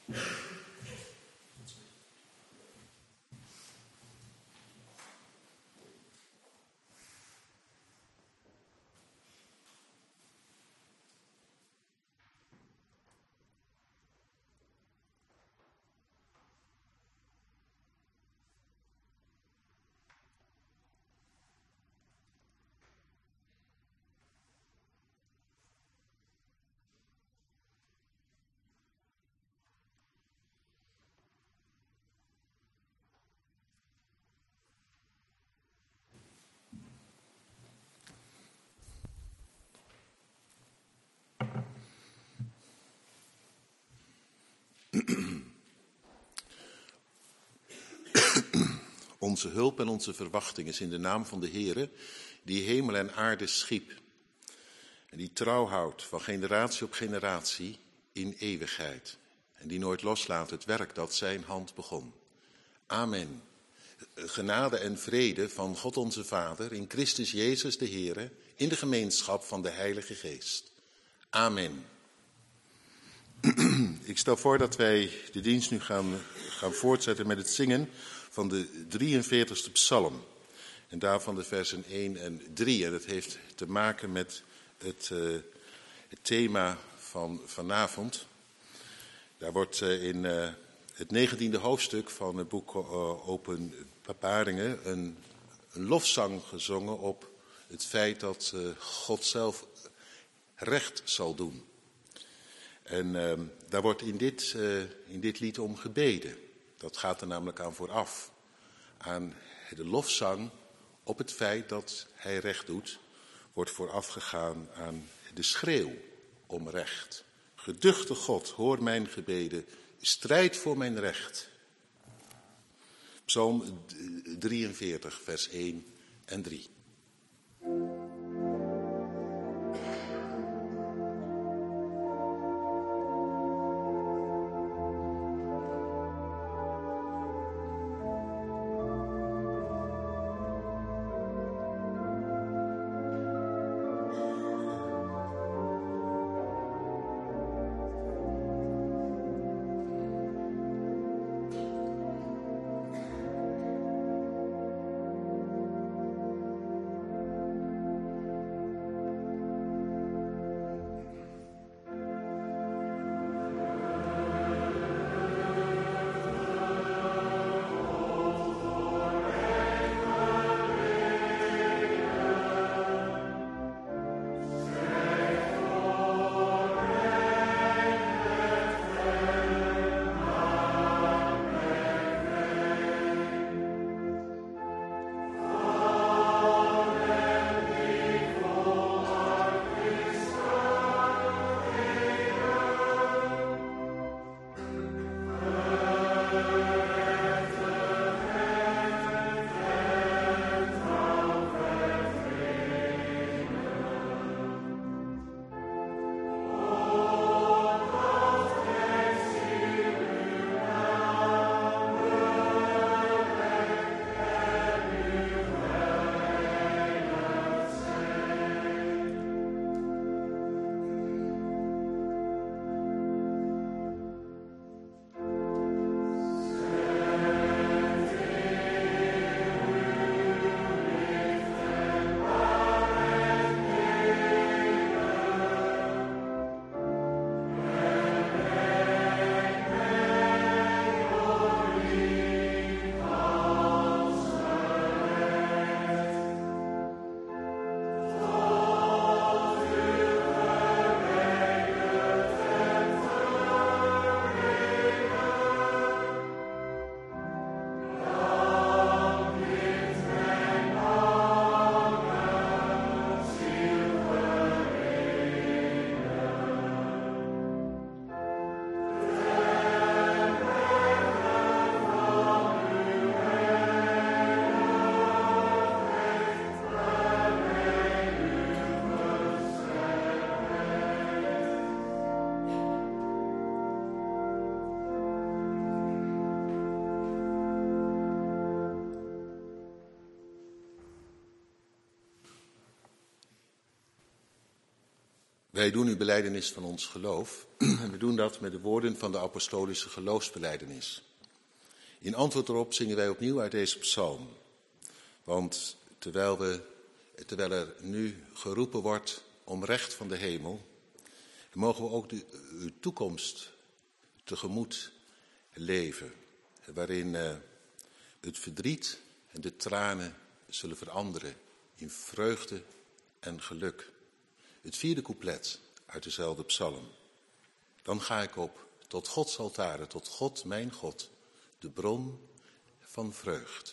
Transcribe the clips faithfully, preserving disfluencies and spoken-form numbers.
Onze hulp en onze verwachting is in de naam van de Heere, die hemel en aarde schiep. En die trouw houdt van generatie op generatie in eeuwigheid. En die nooit loslaat het werk dat zijn hand begon. Amen. Genade en vrede van God onze Vader, in Christus Jezus de Heere, in de gemeenschap van de Heilige Geest. Amen. Ik stel voor dat wij de dienst nu gaan, gaan voortzetten met het zingen van de drieënveertigste psalm. En daarvan de versen één en drie. En dat heeft te maken met het, uh, het thema van vanavond. Daar wordt uh, in uh, het negentiende hoofdstuk van het boek uh, Openbaringen een, een lofzang gezongen op het feit dat uh, God zelf recht zal doen. En uh, daar wordt in dit, uh, in dit lied om gebeden. Dat gaat er namelijk aan vooraf. Aan de lofzang op het feit dat hij recht doet, wordt voorafgegaan aan de schreeuw om recht. Geduchte God, hoor mijn gebeden, strijd voor mijn recht. Psalm drieënveertig, vers één en drie. Wij doen nu belijdenis van ons geloof en we doen dat met de woorden van de apostolische geloofsbelijdenis. In antwoord erop zingen wij opnieuw uit deze psalm. Want terwijl, we, terwijl er nu geroepen wordt om recht van de hemel, mogen we ook de, uw toekomst tegemoet leven. Waarin uh, het verdriet en de tranen zullen veranderen in vreugde en geluk. Het vierde couplet uit dezelfde psalm. Dan ga ik op tot Gods altaren, tot God, mijn God, de bron van vreugd.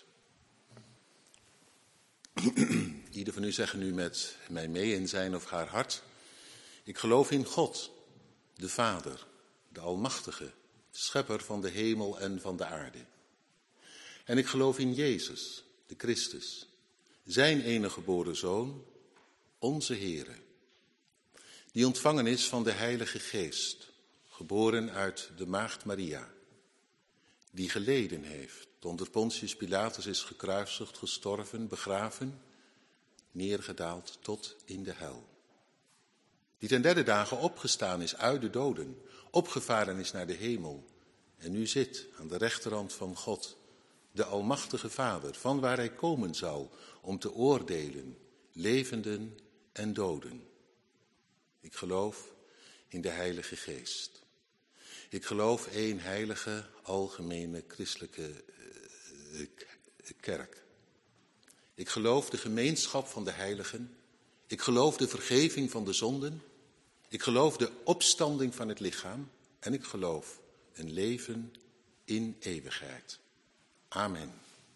Ieder van u zegt nu met mij mee in zijn of haar hart. Ik geloof in God, de Vader, de Almachtige, schepper van de hemel en van de aarde. En ik geloof in Jezus, de Christus, zijn enige geboren Zoon, onze Heere, die ontvangen is van de Heilige Geest, geboren uit de Maagd Maria, die geleden heeft, onder Pontius Pilatus is gekruisigd, gestorven, begraven, neergedaald tot in de hel. Die ten derde dagen opgestaan is uit de doden, opgevaren is naar de hemel en nu zit aan de rechterhand van God, de Almachtige Vader, van waar hij komen zal om te oordelen, levenden en doden. Ik geloof in de Heilige Geest. Ik geloof één heilige, algemene, christelijke uh, kerk. Ik geloof de gemeenschap van de heiligen. Ik geloof de vergeving van de zonden. Ik geloof de opstanding van het lichaam. En ik geloof een leven in eeuwigheid. Amen.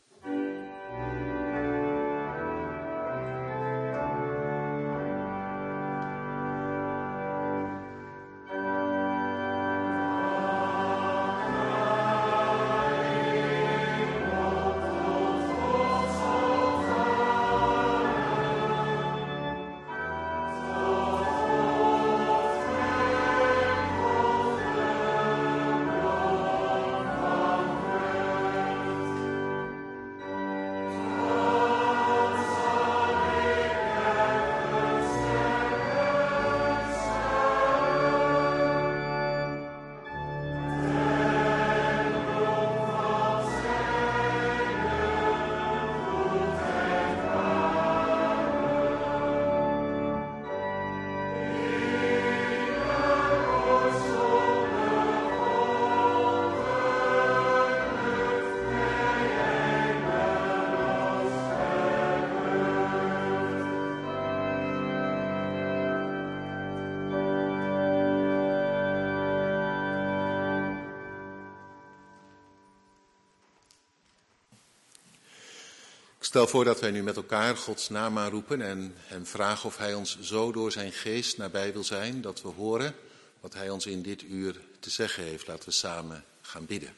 Ik stel voor dat wij nu met elkaar Gods naam aanroepen en hem vragen of hij ons zo door zijn geest nabij wil zijn, dat we horen wat hij ons in dit uur te zeggen heeft. Laten we samen gaan bidden.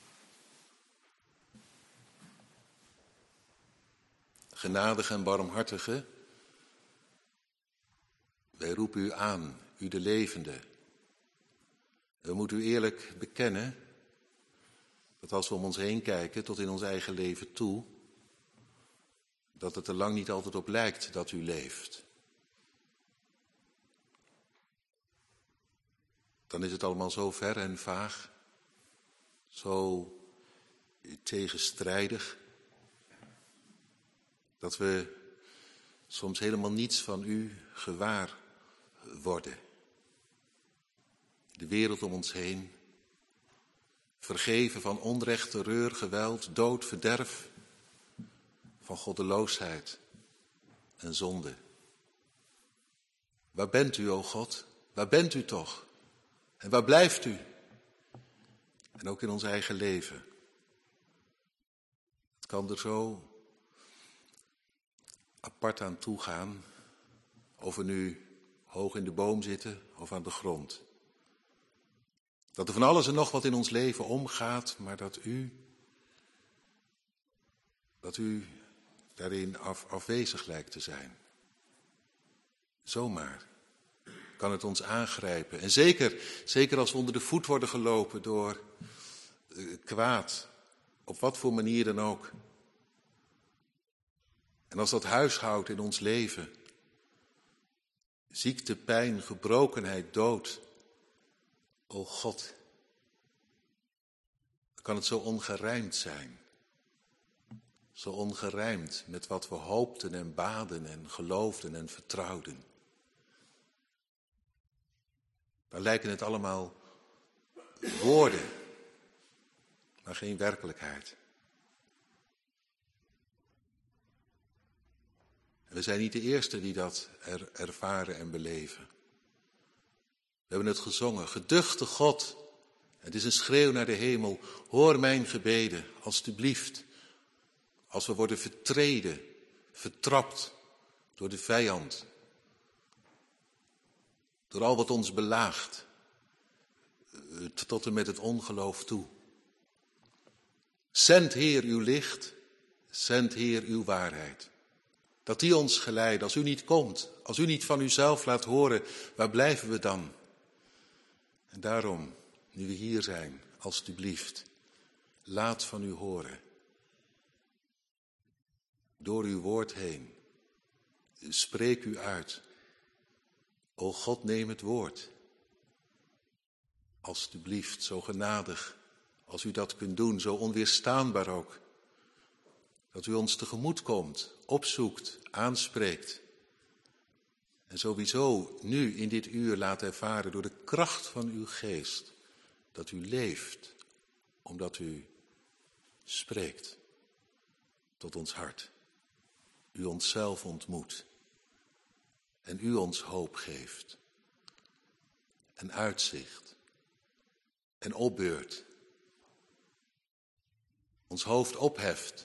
Genadige en barmhartige, wij roepen u aan, u de levende. We moeten u eerlijk bekennen dat als we om ons heen kijken, tot in ons eigen leven toe, dat het er lang niet altijd op lijkt dat u leeft. Dan is het allemaal zo ver en vaag, zo tegenstrijdig, dat we soms helemaal niets van u gewaar worden. De wereld om ons heen, vergeven van onrecht, terreur, geweld, dood, verderf, van goddeloosheid en zonde. Waar bent u, o God? Waar bent u toch? En waar blijft u? En ook in ons eigen leven. Het kan er zo apart aan toegaan, of we nu hoog in de boom zitten of aan de grond. Dat er van alles en nog wat in ons leven omgaat, maar dat u, dat u daarin af, afwezig lijkt te zijn. Zomaar kan het ons aangrijpen. En zeker, zeker als we onder de voet worden gelopen door uh, kwaad, op wat voor manier dan ook. En als dat huishoudt in ons leven, ziekte, pijn, gebrokenheid, dood. O God, kan het zo ongerijmd zijn. Zo ongerijmd met wat we hoopten en baden en geloofden en vertrouwden. Dan lijken het allemaal woorden, maar geen werkelijkheid. En we zijn niet de eerste die dat er, ervaren en beleven. We hebben het gezongen, geduchte God. Het is een schreeuw naar de hemel, hoor mijn gebeden, alstublieft. Als we worden vertreden, vertrapt door de vijand. Door al wat ons belaagt, tot en met het ongeloof toe. Zend Heer uw licht, zend Heer uw waarheid. Dat die ons geleiden, als u niet komt, als u niet van uzelf laat horen, waar blijven we dan? En daarom, nu we hier zijn, alstublieft, laat van u horen. Door uw woord heen, spreek u uit. O God, neem het woord. Alstublieft, zo genadig als u dat kunt doen, zo onweerstaanbaar ook. Dat u ons tegemoet komt, opzoekt, aanspreekt. En sowieso nu in dit uur laat ervaren door de kracht van uw geest. Dat u leeft, omdat u spreekt tot ons hart. U onszelf ontmoet. En u ons hoop geeft. En uitzicht. En opbeurt. Ons hoofd opheft.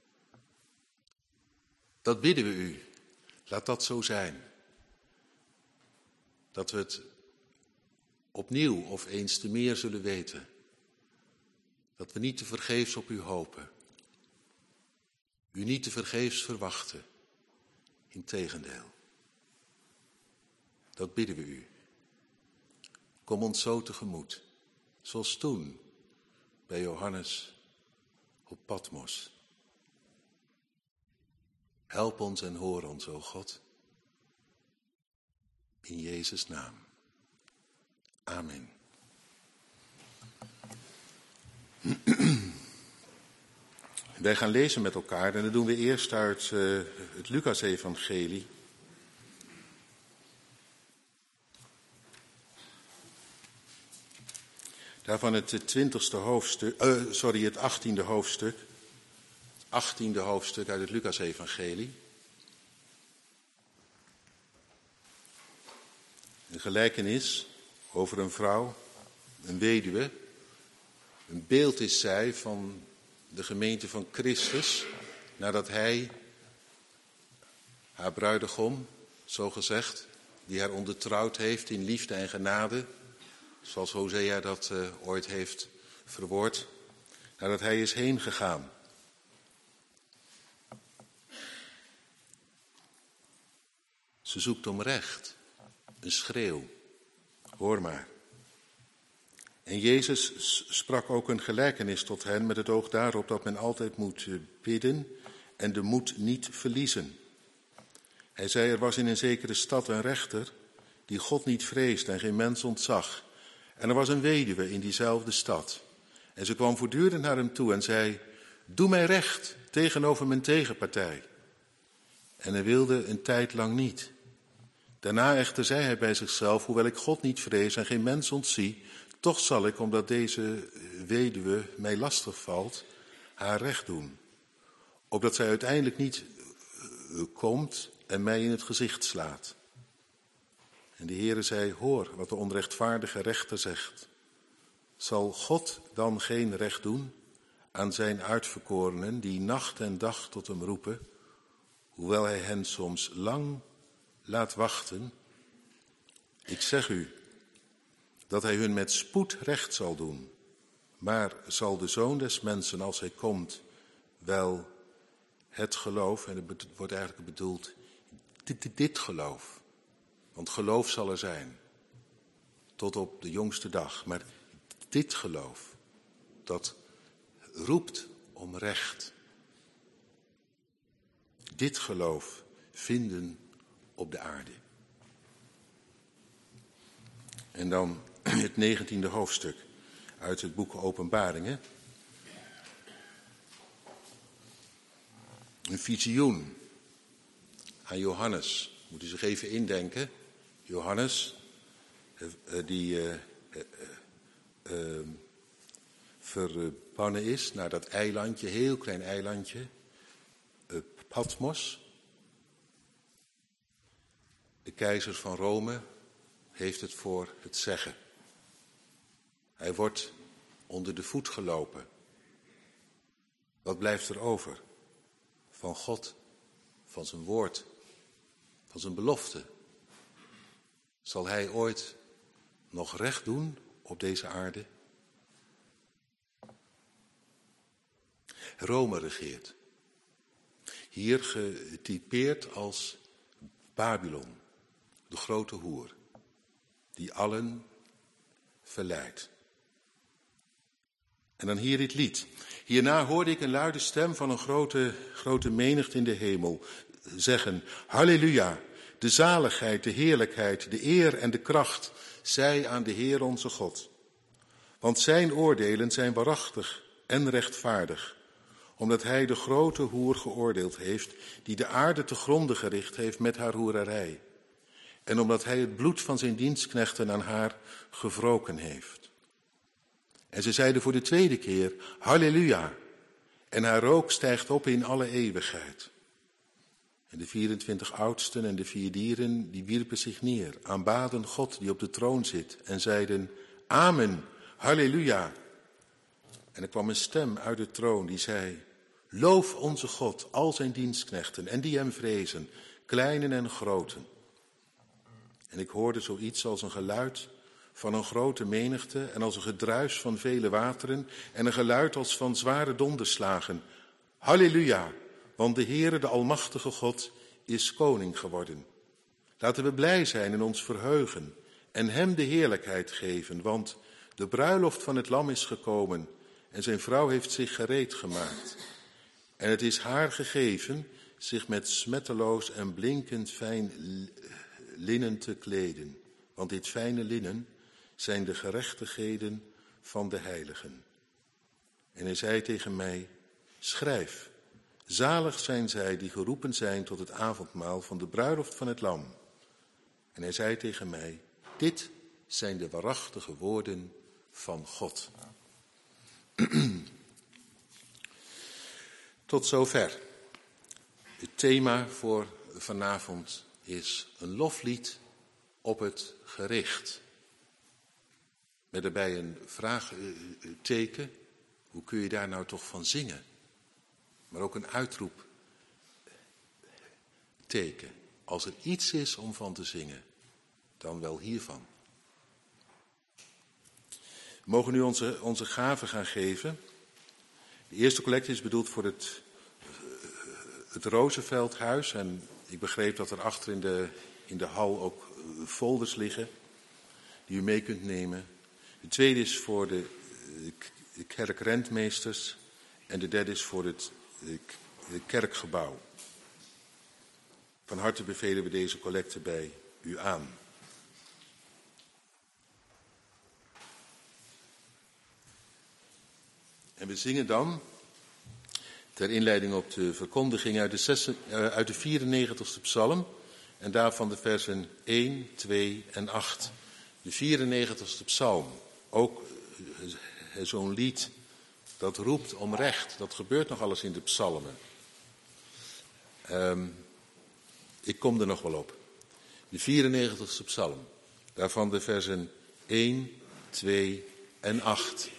Dat bidden we u. Laat dat zo zijn. Dat we het opnieuw of eens te meer zullen weten. Dat we niet te vergeefs op u hopen. U niet te vergeefs verwachten. Integendeel. Dat bidden we u. Kom ons zo tegemoet. Zoals toen bij Johannes op Patmos. Help ons en hoor ons, o God. In Jezus' naam. Amen. Wij gaan lezen met elkaar en dat doen we eerst uit uh, het Lucas-evangelie. Daarvan het twintigste hoofdstuk, uh, sorry, het achttiende hoofdstuk. Het achttiende hoofdstuk uit het Lucas-evangelie. Een gelijkenis over een vrouw, een weduwe. Een beeld is zij van de gemeente van Christus, nadat hij, haar bruidegom, zo gezegd, die haar ondertrouwd heeft in liefde en genade, zoals Hosea dat uh, ooit heeft verwoord, nadat hij is heen gegaan. Ze zoekt om recht, een schreeuw, hoor maar. En Jezus sprak ook een gelijkenis tot hen met het oog daarop dat men altijd moet bidden en de moed niet verliezen. Hij zei, er was in een zekere stad een rechter die God niet vreesde en geen mens ontzag. En er was een weduwe in diezelfde stad. En ze kwam voortdurend naar hem toe en zei, doe mij recht tegenover mijn tegenpartij. En hij wilde een tijd lang niet. Daarna echter zei hij bij zichzelf, hoewel ik God niet vrees en geen mens ontzie, toch zal ik, omdat deze weduwe mij lastig valt, haar recht doen. Opdat zij uiteindelijk niet komt en mij in het gezicht slaat. En de Heere zei, hoor wat de onrechtvaardige rechter zegt. Zal God dan geen recht doen aan zijn uitverkorenen die nacht en dag tot hem roepen, hoewel hij hen soms lang laat wachten? Ik zeg u dat hij hun met spoed recht zal doen. Maar zal de Zoon des Mensen, als hij komt, wel het geloof, en het wordt eigenlijk bedoeld, dit, dit, dit geloof. Want geloof zal er zijn, tot op de jongste dag. Maar dit geloof, dat roept om recht. Dit geloof vinden op de aarde. En dan het negentiende hoofdstuk uit het boek Openbaringen. Een visioen aan Johannes. Moet u zich even indenken. Johannes, die uh, uh, uh, verbannen is naar dat eilandje, heel klein eilandje, uh, Patmos. De keizer van Rome heeft het voor het zeggen. Hij wordt onder de voet gelopen. Wat blijft er over? Van God, van zijn woord, van zijn belofte. Zal hij ooit nog recht doen op deze aarde? Rome regeert. Hier getypeerd als Babylon, de grote hoer, die allen verleidt. En dan hier dit lied. Hierna hoorde ik een luide stem van een grote, grote menigte in de hemel zeggen: Halleluja, de zaligheid, de heerlijkheid, de eer en de kracht zij aan de Heer onze God. Want zijn oordelen zijn waarachtig en rechtvaardig, omdat hij de grote hoer geoordeeld heeft, die de aarde te gronde gericht heeft met haar hoererij. En omdat hij het bloed van zijn dienstknechten aan haar gewroken heeft. En ze zeiden voor de tweede keer: Halleluja. En haar rook stijgt op in alle eeuwigheid. En de vierentwintig oudsten en de vier dieren, die wierpen zich neer, aanbaden God die op de troon zit en zeiden: Amen, halleluja. En er kwam een stem uit de troon die zei: Loof onze God, al zijn dienstknechten en die hem vrezen, kleinen en groten. En ik hoorde zoiets als een geluid van een grote menigte en als een gedruis van vele wateren en een geluid als van zware donderslagen. Halleluja, want de Heere, de Almachtige God, is koning geworden. Laten we blij zijn en ons verheugen en hem de heerlijkheid geven, want de bruiloft van het lam is gekomen en zijn vrouw heeft zich gereed gemaakt. En het is haar gegeven zich met smetteloos en blinkend fijn linnen te kleden, want dit fijne linnen zijn de gerechtigheden van de heiligen. En hij zei tegen mij: schrijf, zalig zijn zij die geroepen zijn tot het avondmaal van de bruiloft van het lam. En hij zei tegen mij: dit zijn de waarachtige woorden van God. Tot zover. Het thema voor vanavond is een loflied op het gericht. Met daarbij een vraagteken. Hoe kun je daar nou toch van zingen? Maar ook een uitroepteken. Als er iets is om van te zingen, dan wel hiervan. We mogen nu onze, onze gaven gaan geven. De eerste collecte is bedoeld voor het, het Rozenveldhuis. En ik begreep dat er achter in de, in de hal ook folders liggen die u mee kunt nemen. De tweede is voor de, de kerkrentmeesters. En de derde is voor het de kerkgebouw. Van harte bevelen we deze collecte bij u aan. En we zingen dan, ter inleiding op de verkondiging uit de, zes, uh, uit de vierennegentigste psalm, en daarvan de versen één, twee en acht. De vierennegentigste psalm, ook uh, zo'n lied dat roept om recht. Dat gebeurt nog alles in de psalmen. Um, ik kom er nog wel op. De vierennegentigste psalm, daarvan de versen één, twee en acht.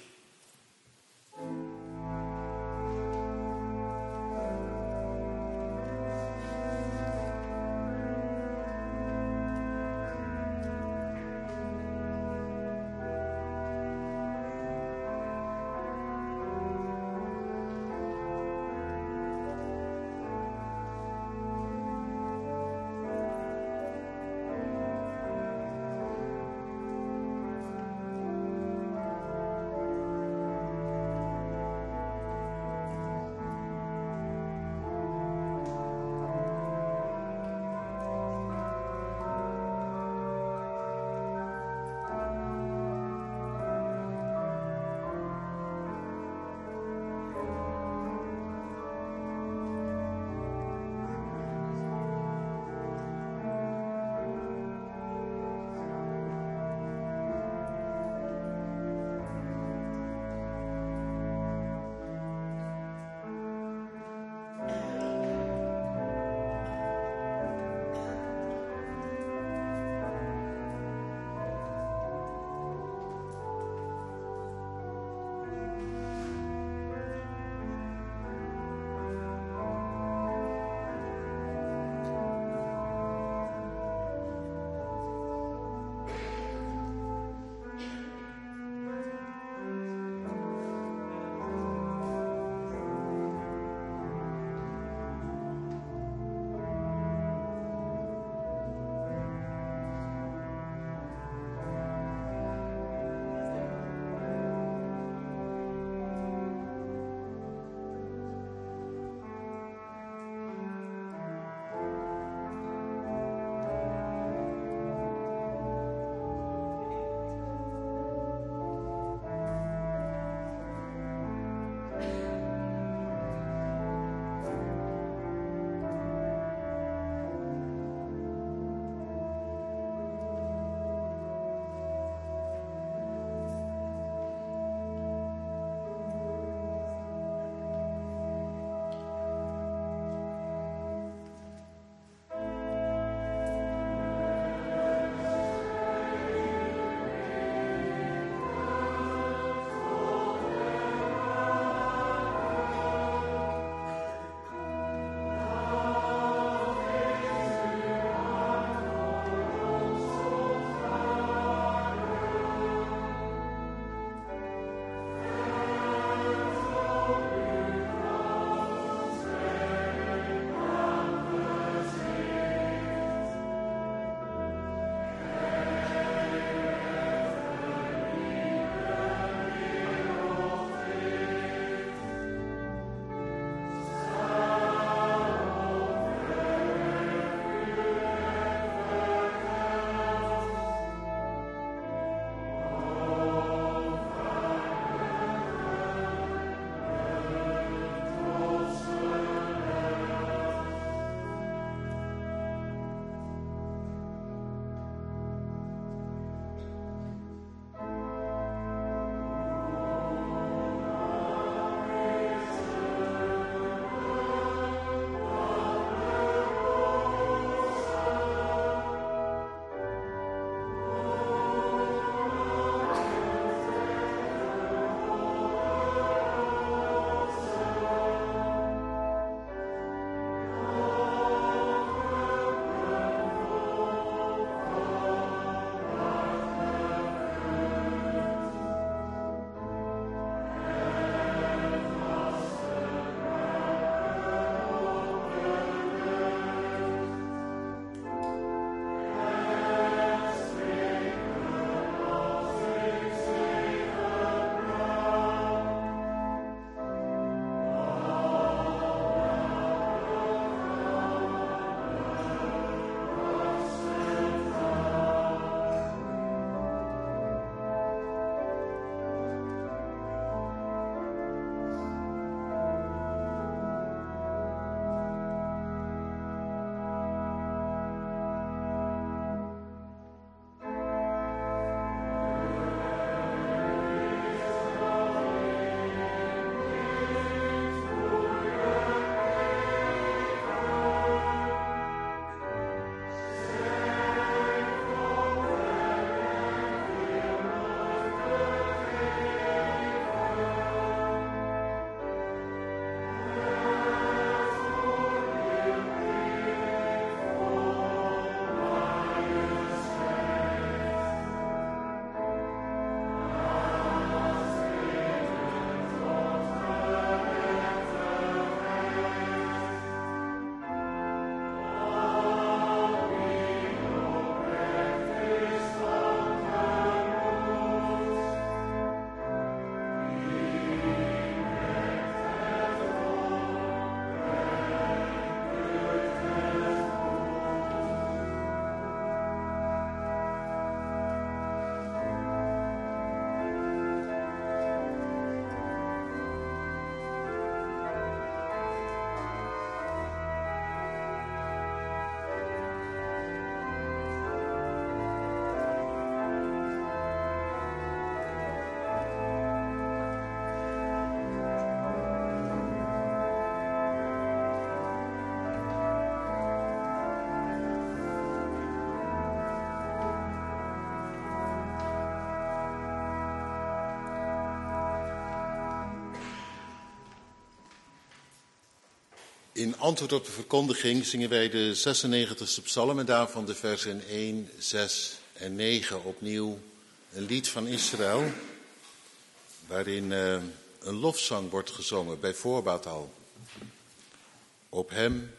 In antwoord op de verkondiging zingen wij de zesennegentigste psalm en daarvan de versen één, zes en negen opnieuw een lied van Israël, waarin uh, een lofzang wordt gezongen, bij voorbaat al. Op hem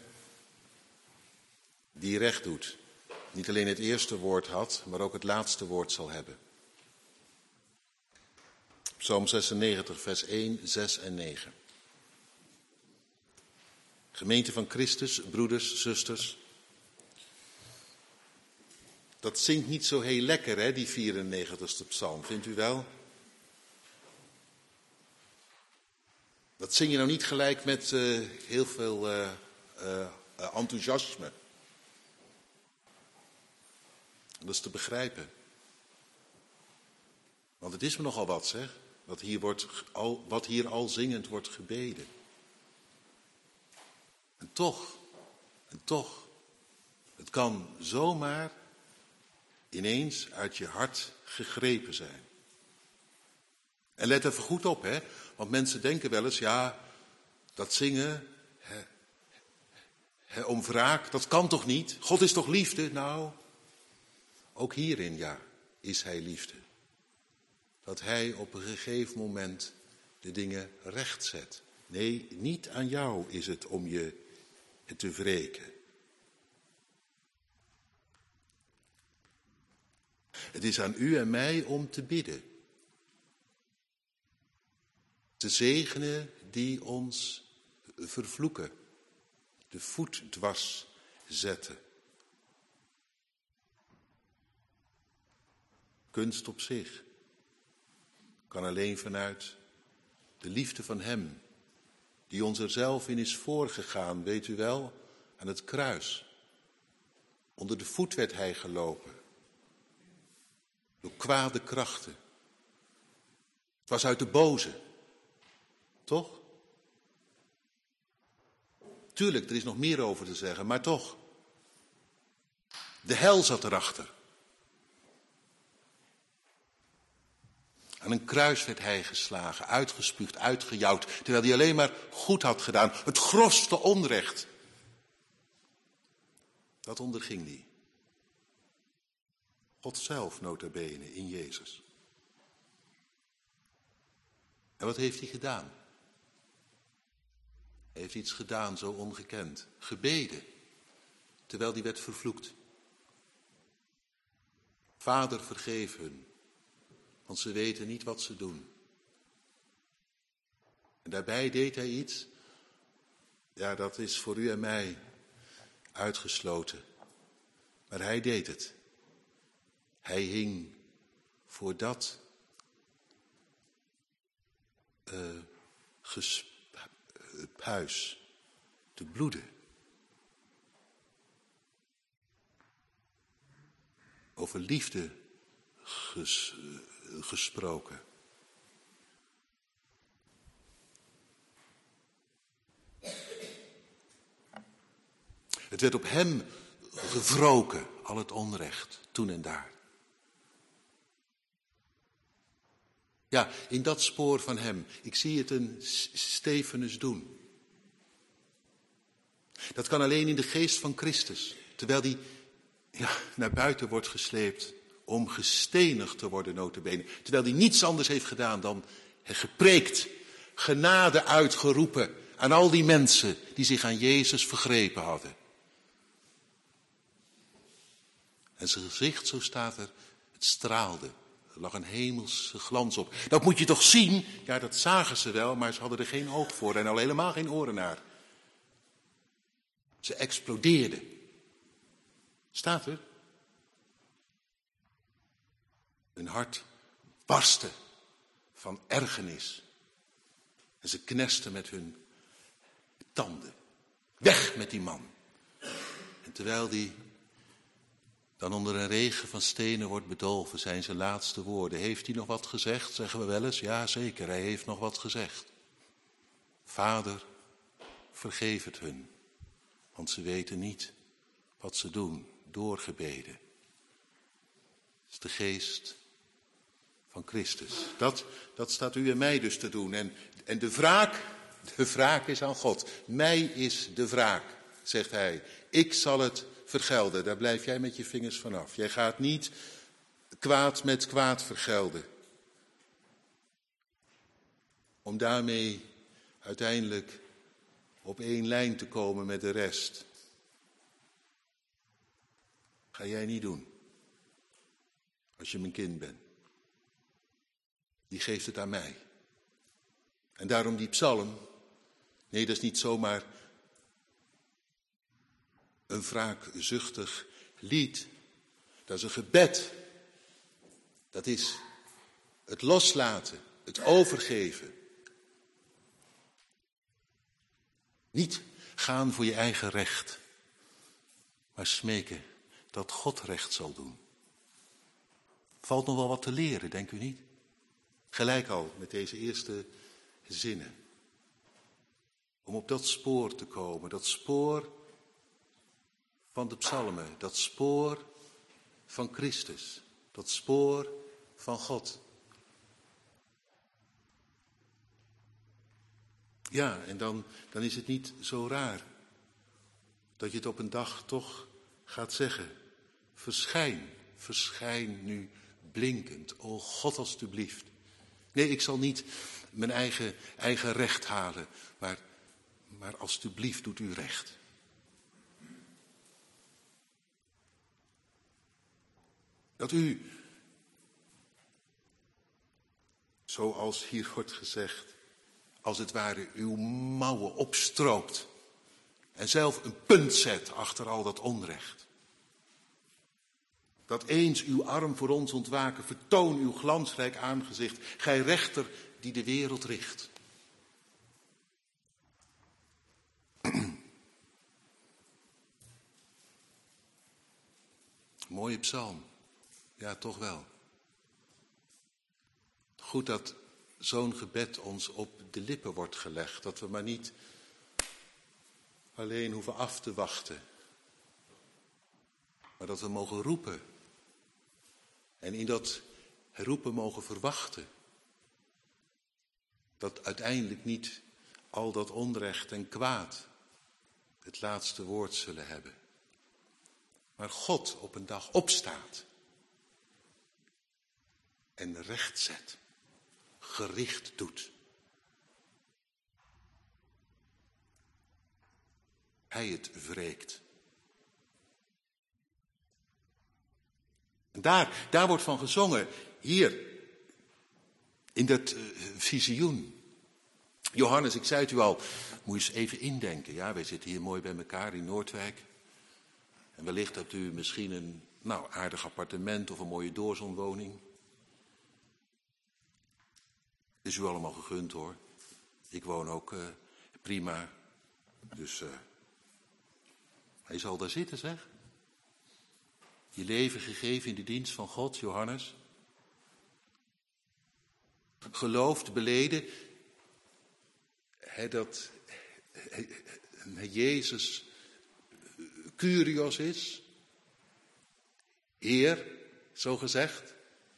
die recht doet, niet alleen het eerste woord had, maar ook het laatste woord zal hebben. Psalm zesennegentig, vers één, zes en negen. Gemeente van Christus, broeders, zusters. Dat zingt niet zo heel lekker, hè, die vierennegentigste psalm, vindt u wel? Dat zing je nou niet gelijk met uh, heel veel uh, uh, enthousiasme. Dat is te begrijpen. Want het is me nogal wat, zeg. Wat hier, wordt al, wat hier al zingend wordt gebeden. En toch, en toch, het kan zomaar ineens uit je hart gegrepen zijn. En let even goed op, hè. Want mensen denken wel eens, ja, dat zingen hè, hè, om wraak, dat kan toch niet? God is toch liefde? Nou, ook hierin, ja, is hij liefde. Dat hij op een gegeven moment de dingen recht zet. Nee, niet aan jou is het om je te wreken. Het is aan u en mij om te bidden. Te zegenen die ons vervloeken. De voet dwars zetten. Kunst op zich kan alleen vanuit de liefde van hem, die ons er zelf in is voorgegaan, weet u wel, aan het kruis. Onder de voet werd hij gelopen. Door kwade krachten. Het was uit de boze. Toch? Tuurlijk, er is nog meer over te zeggen, maar toch. De hel zat erachter. Aan een kruis werd hij geslagen, uitgespuugd, uitgejouwd, terwijl hij alleen maar goed had gedaan. Het grofste onrecht. Dat onderging hij. God zelf, nota bene, in Jezus. En wat heeft hij gedaan? Hij heeft iets gedaan zo ongekend. Gebeden, terwijl hij werd vervloekt. Vader, vergeef hun, want ze weten niet wat ze doen. En daarbij deed hij iets, ja, dat is voor u en mij uitgesloten. Maar hij deed het. Hij hing voor dat uh, gespuis te bloeden. Over liefde ges, uh, gesproken. Het werd op hem gewroken, al het onrecht, toen en daar. Ja, in dat spoor van hem. Ik zie het een Stefanus doen. Dat kan alleen in de geest van Christus. Terwijl die ja, naar buiten wordt gesleept om gestenigd te worden, nota bene. Terwijl hij niets anders heeft gedaan dan gepreekt, genade uitgeroepen aan al die mensen die zich aan Jezus vergrepen hadden. En zijn gezicht, zo staat er, het straalde. Er lag een hemelse glans op. Dat moet je toch zien? Ja, dat zagen ze wel, maar ze hadden er geen oog voor en al helemaal geen oren naar. Ze explodeerden. Staat er? Hun hart barstte van ergernis. En ze knesten met hun tanden. Weg met die man. En terwijl die dan onder een regen van stenen wordt bedolven, zijn zijn laatste woorden. Heeft hij nog wat gezegd, zeggen we wel eens? Ja, zeker, hij heeft nog wat gezegd. Vader, vergeef het hun, want ze weten niet wat ze doen, doorgebeden. Het is de geest van Christus. Dat, dat staat u en mij dus te doen. En, en de wraak, de wraak is aan God. Mij is de wraak, zegt hij. Ik zal het vergelden. Daar blijf jij met je vingers vanaf. Jij gaat niet kwaad met kwaad vergelden. Om daarmee uiteindelijk op één lijn te komen met de rest. Ga jij niet doen. Als je mijn kind bent. Die geeft het aan mij. En daarom die psalm. Nee, dat is niet zomaar een wraakzuchtig lied. Dat is een gebed. Dat is het loslaten, het overgeven. Niet gaan voor je eigen recht, maar smeken dat God recht zal doen. Valt nog wel wat te leren, denkt u niet? Gelijk al met deze eerste zinnen. Om op dat spoor te komen, dat spoor van de psalmen, dat spoor van Christus, dat spoor van God. Ja, en dan, dan is het niet zo raar dat je het op een dag toch gaat zeggen. Verschijn, verschijn nu blinkend. O God, alstublieft. Nee, ik zal niet mijn eigen, eigen recht halen, maar, maar alstublieft doet u recht. Dat u, zoals hier wordt gezegd, als het ware uw mouwen opstroopt en zelf een punt zet achter al dat onrecht. Dat eens uw arm voor ons ontwaken, vertoon uw glansrijk aangezicht, gij rechter die de wereld richt. Mooie psalm, ja toch wel. Goed dat zo'n gebed ons op de lippen wordt gelegd, dat we maar niet alleen hoeven af te wachten, maar dat we mogen roepen. En in dat roepen mogen verwachten. Dat uiteindelijk niet al dat onrecht en kwaad het laatste woord zullen hebben. Maar God op een dag opstaat. En recht zet. Gericht doet. Hij het wreekt. En daar, daar wordt van gezongen, hier, in dat uh, visioen. Johannes, ik zei het u al, moet je eens even indenken. Ja, wij zitten hier mooi bij elkaar in Noordwijk. En wellicht hebt u misschien een nou, aardig appartement of een mooie doorzonwoning. Is u allemaal gegund hoor. Ik woon ook uh, prima. Dus uh, hij zal daar zitten zeg. Je leven gegeven in de dienst van God, Johannes. Geloofd, beleden. He, dat he, he, Jezus Kyrios is. Heer, zo gezegd.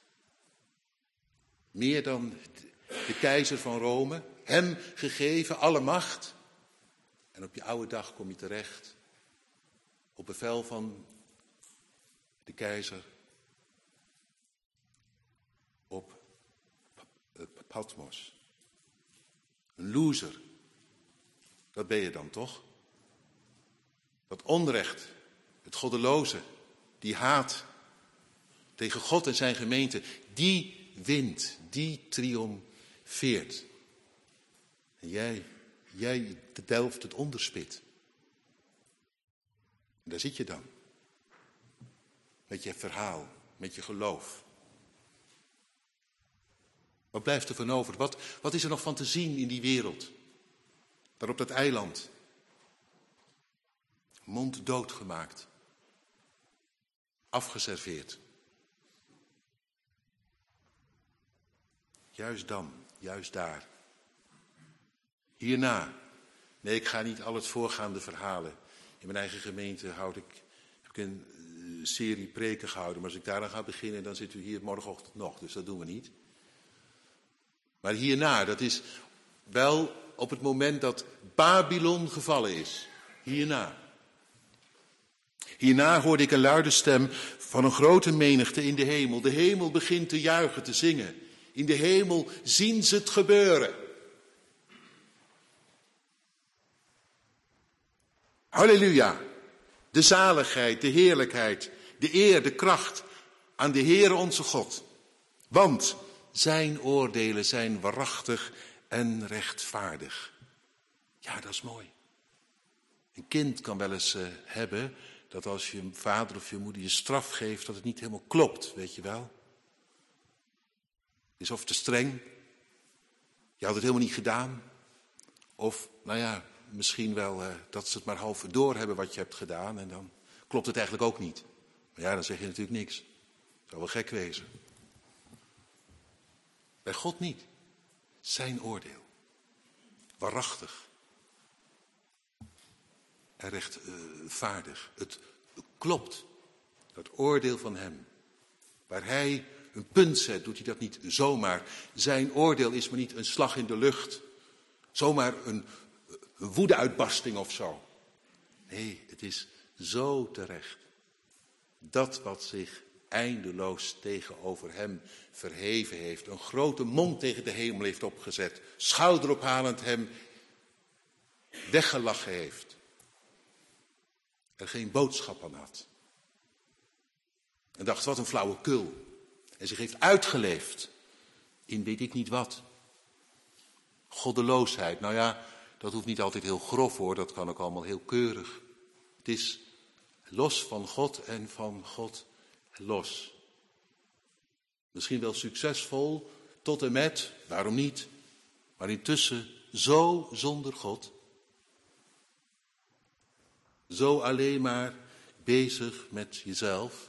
Meer dan de keizer van Rome. Hem gegeven alle macht. En op je oude dag kom je terecht. Op bevel van de keizer. Op Patmos. Een loser. Dat ben je dan toch? Dat onrecht. Het goddeloze. Die haat. Tegen God en zijn gemeente. Die wint. Die triomfeert. En jij, jij delft het onderspit. En daar zit je dan. Met je verhaal. Met je geloof. Wat blijft er van over? Wat, wat is er nog van te zien in die wereld? Daar op dat eiland. Monddood gemaakt. Afgeserveerd. Juist dan, juist daar. Hierna. Nee, ik ga niet al het voorgaande verhalen. In mijn eigen gemeente houd ik, heb ik een serie preken gehouden. Maar als ik daar aan ga beginnen, dan zit u hier morgenochtend nog. Dus dat doen we niet. Maar hierna, dat is wel op het moment dat Babylon gevallen is. Hierna. Hierna hoorde ik een luide stem van een grote menigte in de hemel. De hemel begint te juichen, te zingen. In de hemel zien ze het gebeuren. Halleluja. De zaligheid, de heerlijkheid, de eer, de kracht aan de Heere onze God. Want zijn oordelen zijn waarachtig en rechtvaardig. Ja, dat is mooi. Een kind kan wel eens uh, hebben dat als je vader of je moeder je straf geeft, dat het niet helemaal klopt, weet je wel. Het is of te streng, je had het helemaal niet gedaan. Of, nou ja, misschien wel uh, dat ze het maar half door hebben wat je hebt gedaan en dan klopt het eigenlijk ook niet. Maar ja, dan zeg je natuurlijk niks. Dat zou wel gek wezen. Bij God niet. Zijn oordeel. Waarachtig. En rechtvaardig. Uh, het klopt. Dat oordeel van hem. Waar hij een punt zet, doet hij dat niet zomaar. Zijn oordeel is maar niet een slag in de lucht. Zomaar een, een woedeuitbarsting of zo. Nee, het is zo terecht. Dat wat zich eindeloos tegenover hem verheven heeft. Een grote mond tegen de hemel heeft opgezet. Schouderophalend hem weggelachen heeft. Er geen boodschap aan had. En dacht, wat een flauwekul. En zich heeft uitgeleefd in weet ik niet wat. Goddeloosheid. Nou ja, dat hoeft niet altijd heel grof hoor. Dat kan ook allemaal heel keurig. Het is los van God en van God los. Misschien wel succesvol tot en met, waarom niet? Maar intussen zo zonder God. Zo alleen maar bezig met jezelf.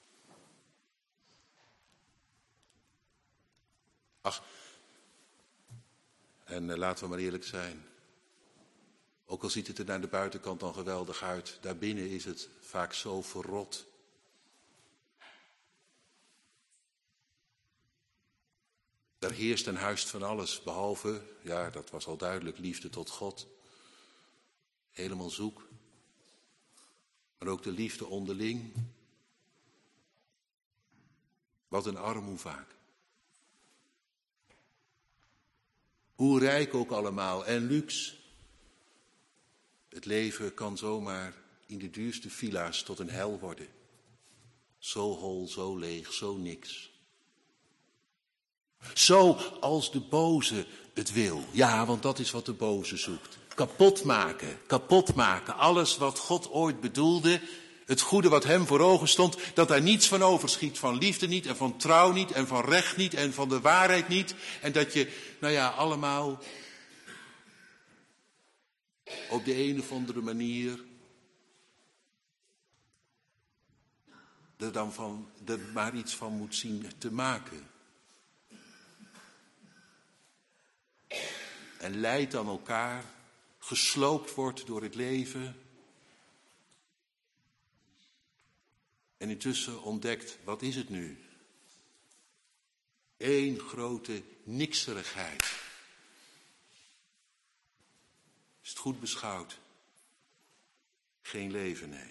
Ach, en uh, laten we maar eerlijk zijn. Ook al ziet het er naar de buitenkant dan geweldig uit, daarbinnen is het vaak zo verrot. Daar heerst en huist van alles, behalve, ja, dat was al duidelijk, liefde tot God. Helemaal zoek. Maar ook de liefde onderling. Wat een armoe vaak. Hoe rijk ook allemaal en luxe. Het leven kan zomaar in de duurste villa's tot een hel worden. Zo hol, zo leeg, zo niks. Zo als de boze het wil. Ja, want dat is wat de boze zoekt. Kapot maken, kapot maken. Alles wat God ooit bedoelde, het goede wat hem voor ogen stond, dat daar niets van overschiet. Van liefde niet en van trouw niet en van recht niet en van de waarheid niet. En dat je, nou ja, allemaal op de een of andere manier er dan van, er maar iets van moet zien te maken. En leidt aan elkaar, gesloopt wordt door het leven. En intussen ontdekt, wat is het nu? Eén grote nikserigheid. Is het goed beschouwd? Geen leven, nee.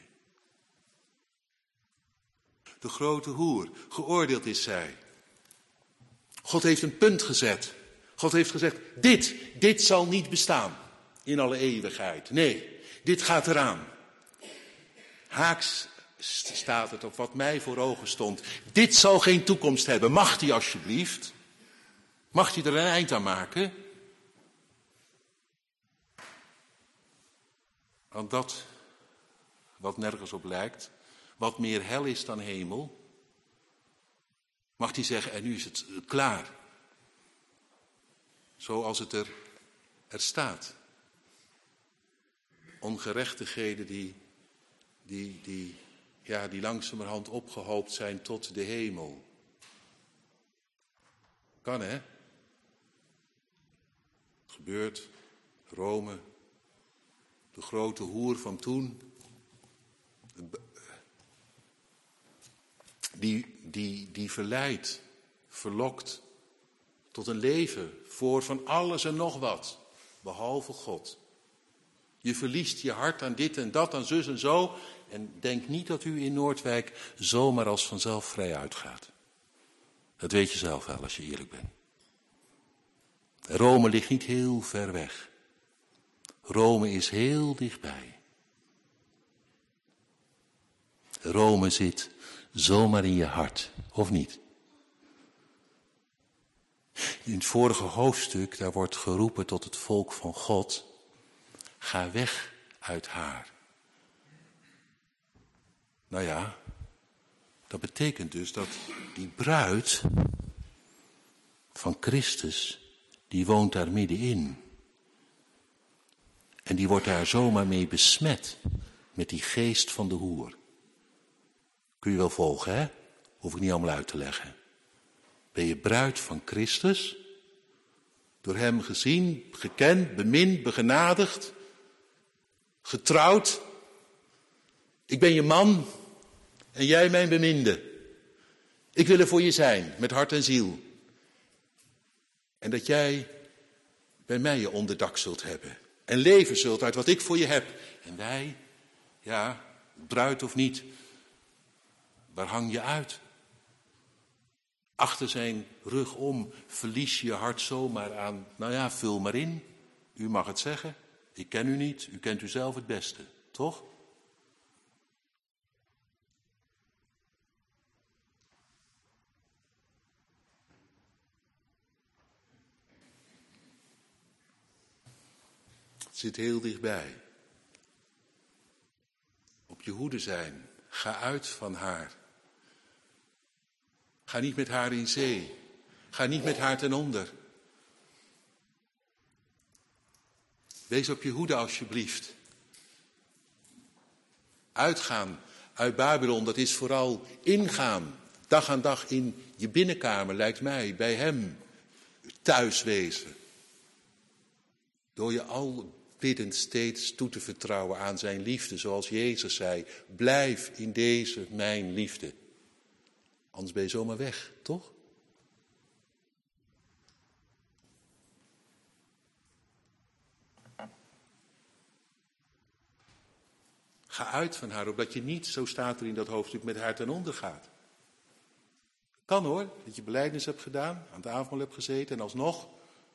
De grote hoer, geoordeeld is zij. God heeft een punt gezet. God heeft gezegd, dit, dit zal niet bestaan in alle eeuwigheid. Nee, dit gaat eraan. Haaks staat het op wat mij voor ogen stond. Dit zal geen toekomst hebben. Mag die alsjeblieft? Mag die er een eind aan maken? Want dat wat nergens op lijkt, wat meer hel is dan hemel, mag die zeggen, en nu is het klaar. Zoals het er, er staat. Ongerechtigheden die, die, die, ja, die langzamerhand opgehoopt zijn tot de hemel. Kan hè? Het gebeurt. Rome. De grote hoer van toen. Die, die, die verleidt, verlokt tot een leven voor van alles en nog wat. behalve God. Je verliest je hart aan dit en dat, aan zus en zo. En denk niet dat u in Noordwijk zomaar als vanzelf vrij uitgaat. Dat weet je zelf wel als je eerlijk bent. Rome ligt niet heel ver weg. Rome is heel dichtbij. Rome zit zomaar in je hart, of niet? In het vorige hoofdstuk, daar wordt geroepen tot het volk van God. Ga weg uit haar. Nou ja, dat betekent dus dat die bruid van Christus, die woont daar middenin. En die wordt daar zomaar mee besmet, met die geest van de hoer. Kun je wel volgen, hè? Hoef ik niet allemaal uit te leggen. Ben je bruid van Christus? Door hem gezien, gekend, bemind, begenadigd, getrouwd. Ik ben je man en jij mijn beminde. Ik wil er voor je zijn, met hart en ziel. En dat jij bij mij je onderdak zult hebben. En leven zult uit wat ik voor je heb. En wij, ja, bruid of niet, waar hang je uit? Achter zijn rug om verlies je je hart zomaar aan. Nou ja, vul maar in. U mag het zeggen. Ik ken u niet. U kent u zelf het beste. Toch? Het zit heel dichtbij. Op je hoede zijn. Ga uit van haar. Ga niet met haar in zee. Ga niet met haar ten onder. Wees op je hoede alsjeblieft. Uitgaan uit Babylon, dat is vooral ingaan. Dag aan dag in je binnenkamer, lijkt mij, bij hem. Thuis wezen. Door je al biddend steeds toe te vertrouwen aan zijn liefde. Zoals Jezus zei, blijf in deze mijn liefde. Anders ben je zomaar weg, toch? Ga uit van haar, opdat je niet, zo staat er in dat hoofdstuk, met haar ten onder gaat. Kan hoor, dat je belijdenis hebt gedaan, aan het avondmaal hebt gezeten en alsnog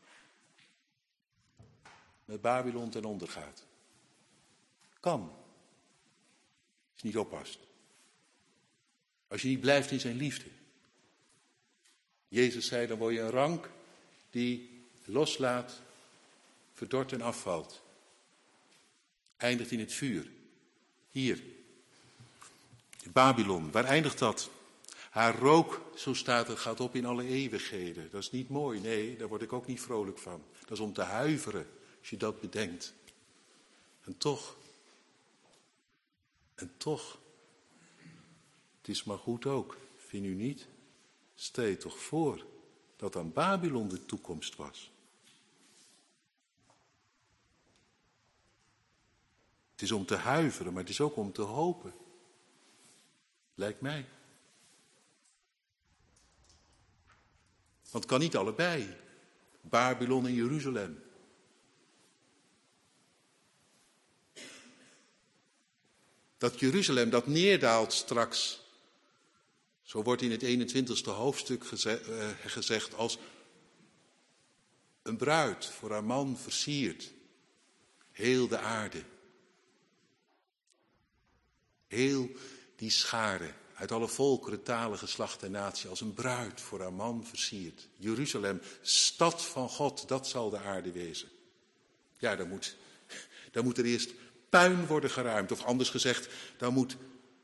met Babylon ten onder gaat. Kan. Als je niet oppast. Als je niet blijft in zijn liefde. Jezus zei, dan word je een rank die loslaat, verdort en afvalt. Eindigt in het vuur. Hier. In Babylon. Waar eindigt dat? Haar rook, zo staat er, gaat op in alle eeuwigheden. Dat is niet mooi, nee, daar word ik ook niet vrolijk van. Dat is om te huiveren, als je dat bedenkt. En toch, en toch, het is maar goed ook, vind u niet? Stel je toch voor dat aan Babylon de toekomst was. Het is om te huiveren, maar het is ook om te hopen. Lijkt mij. Want het kan niet allebei. Babylon en Jeruzalem. Dat Jeruzalem dat neerdaalt straks. Zo wordt in het eenentwintigste hoofdstuk geze- uh, gezegd als een bruid voor haar man versierd. Heel de aarde. Heel die schare uit alle volkeren, talen, geslachten en natie als een bruid voor haar man versierd. Jeruzalem, stad van God, dat zal de aarde wezen. Ja, dan moet, dan moet er eerst puin worden geruimd. Of anders gezegd, dan moet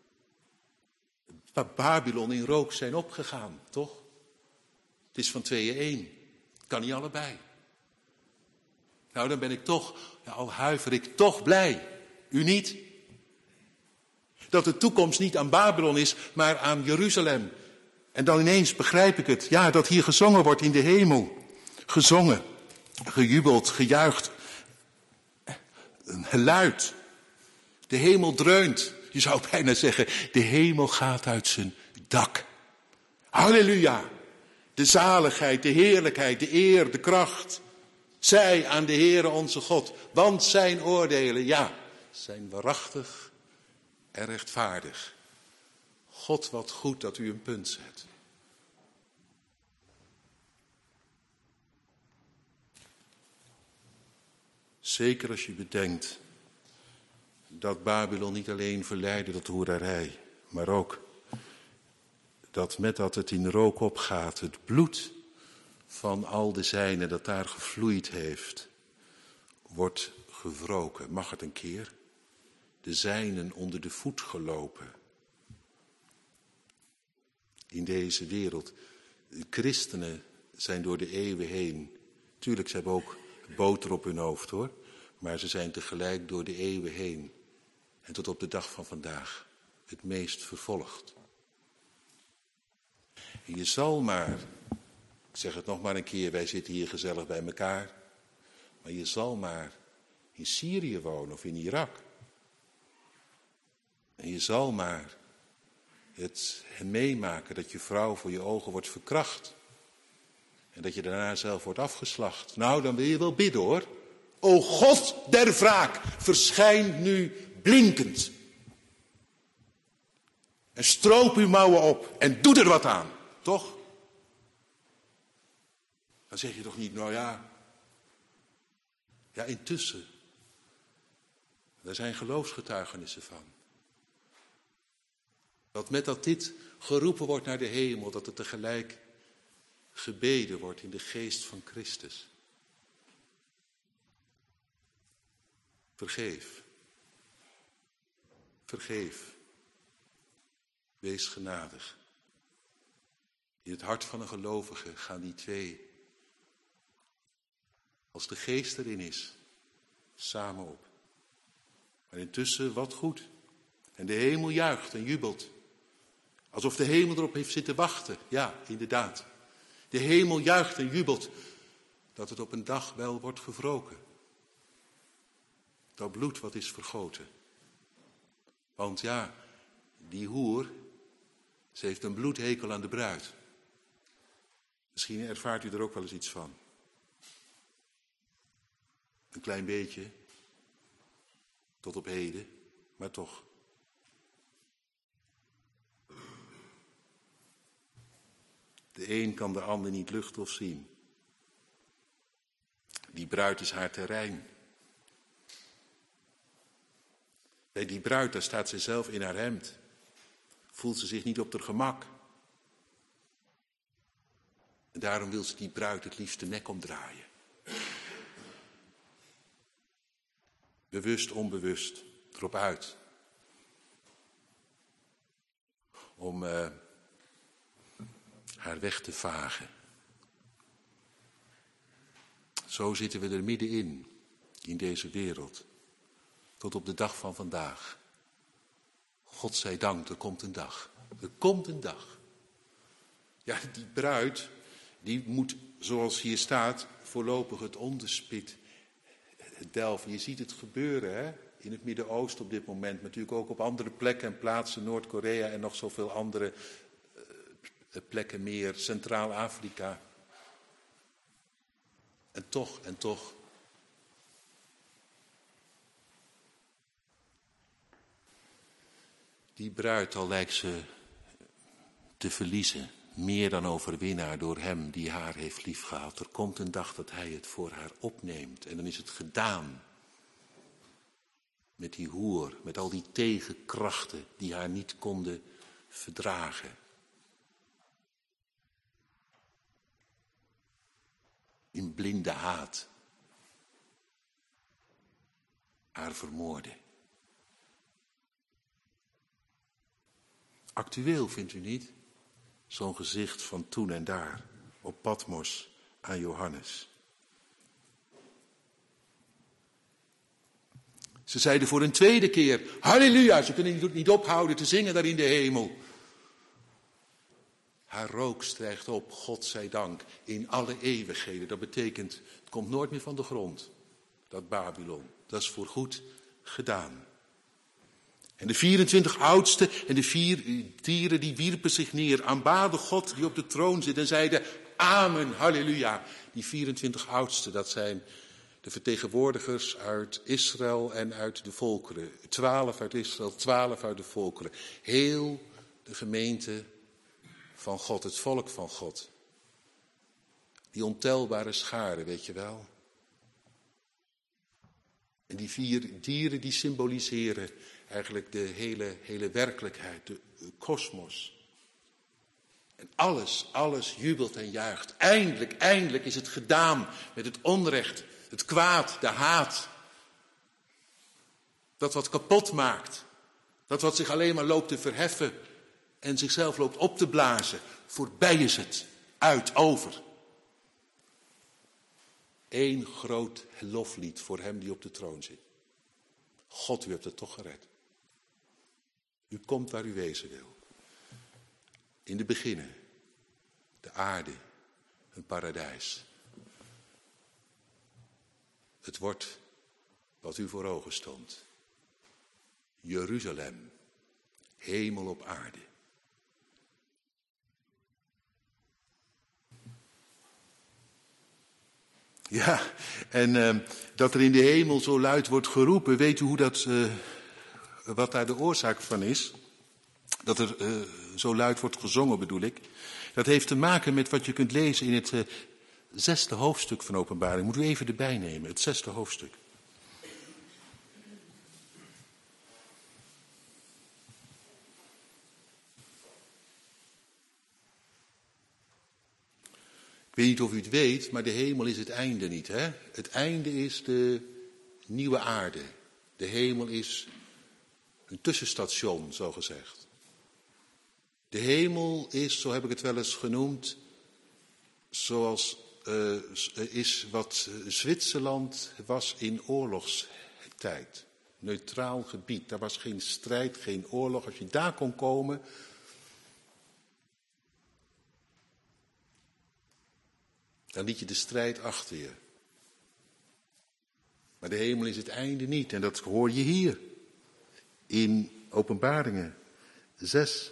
Babylon in rook zijn opgegaan, toch? Het is van tweeën één. Het kan niet allebei. Nou, dan ben ik toch, ja, al huiver ik, toch blij. U niet? Dat de toekomst niet aan Babylon is, maar aan Jeruzalem. En dan ineens begrijp ik het. Ja, dat hier gezongen wordt in de hemel. Gezongen, gejubeld, gejuicht. Een geluid. De hemel dreunt. Je zou bijna zeggen, de hemel gaat uit zijn dak. Halleluja. De zaligheid, de heerlijkheid, de eer, de kracht. Zij aan de Heere onze God, want zijn oordelen, ja, zijn waarachtig en rechtvaardig. God, wat goed dat u een punt zet. Zeker als je bedenkt dat Babylon niet alleen verleidde tot hoererij, maar ook dat met dat het in rook opgaat, het bloed van al de zijnen dat daar gevloeid heeft, wordt gewroken. Mag het een keer? De zijnen onder de voet gelopen. In deze wereld. De christenen zijn door de eeuwen heen. Tuurlijk, ze hebben ook boter op hun hoofd hoor. Maar ze zijn tegelijk door de eeuwen heen. En tot op de dag van vandaag het meest vervolgd. En je zal maar, ik zeg het nog maar een keer, wij zitten hier gezellig bij elkaar. Maar je zal maar in Syrië wonen of in Irak. En je zal maar het meemaken dat je vrouw voor je ogen wordt verkracht. En dat je daarna zelf wordt afgeslacht. Nou, dan wil je wel bidden hoor. O God der wraak, verschijn nu blinkend. En stroop uw mouwen op en doe er wat aan. Toch? Dan zeg je toch niet, nou ja. Ja, intussen. Daar zijn geloofsgetuigenissen van. Dat met dat dit geroepen wordt naar de hemel, dat er tegelijk gebeden wordt in de geest van Christus. Vergeef. Vergeef. Wees genadig. In het hart van een gelovige gaan die twee, als de geest erin is, samen op. Maar intussen wat goed. En de hemel juicht en jubelt. Alsof de hemel erop heeft zitten wachten. Ja, inderdaad. De hemel juicht en jubelt dat het op een dag wel wordt gewroken. Dat bloed wat is vergoten. Want ja, die hoer, ze heeft een bloedhekel aan de bruid. Misschien ervaart u er ook wel eens iets van. Een klein beetje. Tot op heden, maar toch. De een kan de ander niet luchten of zien. Die bruid is haar terrein. Bij die bruid, daar staat ze zelf in haar hemd. Voelt ze zich niet op haar gemak. En daarom wil ze die bruid het liefst de nek omdraaien. Bewust, onbewust, erop uit. Om uh, haar weg te vagen. Zo zitten we er middenin, in deze wereld. Tot op de dag van vandaag. God zij dank, er komt een dag. Er komt een dag. Ja, die bruid, die moet, zoals hier staat, voorlopig het onderspit delven. Je ziet het gebeuren, hè? In het Midden-Oosten op dit moment. Maar natuurlijk ook op andere plekken en plaatsen. Noord-Korea en nog zoveel andere uh, plekken meer. Centraal-Afrika. En toch, en toch. Die bruid, al lijkt ze te verliezen. Meer dan overwinnaar door hem die haar heeft liefgehad. Er komt een dag dat hij het voor haar opneemt. En dan is het gedaan. Met die hoer, met al die tegenkrachten die haar niet konden verdragen. In blinde haat. Haar vermoorden. Actueel, vindt u niet? Zo'n gezicht van toen en daar, op Patmos aan Johannes. Ze zeiden voor een tweede keer, halleluja, ze kunnen niet ophouden te zingen daar in de hemel. Haar rook stijgt op, God zij dank, in alle eeuwigheden. Dat betekent, het komt nooit meer van de grond, dat Babylon. Dat is voorgoed gedaan. En de vierentwintig oudsten en de vier dieren die wierpen zich neer, aanbaden God die op de troon zit en zeiden, Amen, halleluja. Die vierentwintig oudsten, dat zijn de vertegenwoordigers uit Israël en uit de volkeren. Twaalf uit Israël, twaalf uit de volkeren. Heel de gemeente van God, het volk van God. Die ontelbare scharen, weet je wel. En die vier dieren die symboliseren eigenlijk de hele, hele werkelijkheid, de kosmos. En alles, alles jubelt en juicht. Eindelijk, eindelijk is het gedaan met het onrecht, het kwaad, de haat. Dat wat kapot maakt. Dat wat zich alleen maar loopt te verheffen en zichzelf loopt op te blazen. Voorbij is het, uit, over. Eén groot loflied voor hem die op de troon zit. God, u hebt het toch gered. U komt waar u wezen wil. In de beginnen, de aarde, een paradijs. Het wordt wat u voor ogen stond. Jeruzalem, hemel op aarde. Ja, en uh, dat er in de hemel zo luid wordt geroepen, weet u hoe dat, uh, wat daar de oorzaak van is? Dat er uh, zo luid wordt gezongen, bedoel ik. Dat heeft te maken met wat je kunt lezen in het uh, zesde hoofdstuk van Openbaring. Moet u even erbij nemen, het zesde hoofdstuk. Ik weet niet of u het weet, maar de hemel is het einde niet. Hè? Het einde is de nieuwe aarde. De hemel is een tussenstation, zo gezegd. De hemel is, zo heb ik het wel eens genoemd, zoals uh, is wat Zwitserland was in oorlogstijd. Neutraal gebied, daar was geen strijd, geen oorlog. Als je daar kon komen, dan liet je de strijd achter je. Maar de hemel is het einde niet. En dat hoor je hier. In Openbaringen zes,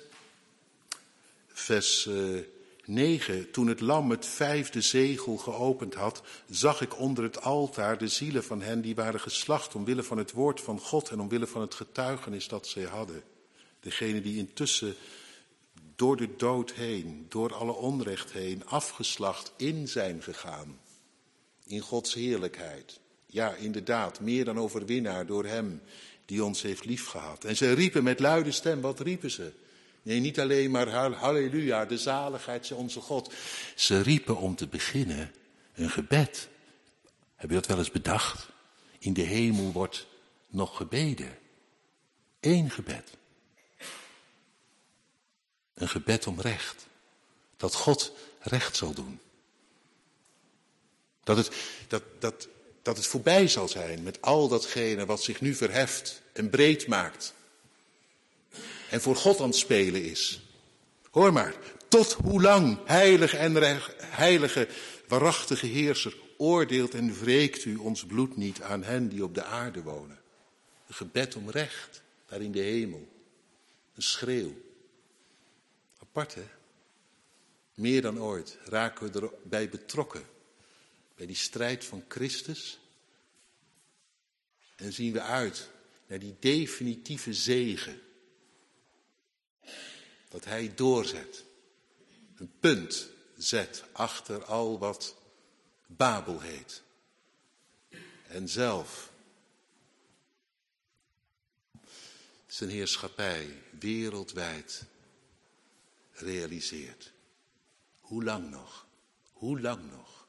vers uh, negen. Toen het lam het vijfde zegel geopend had, zag ik onder het altaar de zielen van hen die waren geslacht omwille van het woord van God en omwille van het getuigenis dat zij hadden. Degene die intussen door de dood heen, door alle onrecht heen, afgeslacht in zijn gegaan. In Gods heerlijkheid. Ja, inderdaad, meer dan overwinnaar door hem die ons heeft liefgehad. En ze riepen met luide stem, wat riepen ze? Nee, niet alleen maar halleluja, de zaligheid is onze God. Ze riepen om te beginnen een gebed. Heb je dat wel eens bedacht? In de hemel wordt nog gebeden. Eén gebed. Een gebed om recht. Dat God recht zal doen. Dat het, dat, dat, dat het voorbij zal zijn met al datgene wat zich nu verheft en breed maakt. En voor God aan het spelen is. Hoor maar, tot hoe lang, heilige en recht, heilige, waarachtige heerser, oordeelt en wreekt u ons bloed niet aan hen die op de aarde wonen. Een gebed om recht, daar in de hemel. Een schreeuw. Apart, hè? Meer dan ooit raken we erbij betrokken. Bij die strijd van Christus. En zien we uit naar die definitieve zege. Dat hij doorzet. Een punt zet achter al wat Babel heet. En zelf zijn heerschappij wereldwijd realiseert. Hoe lang nog? Hoe lang nog?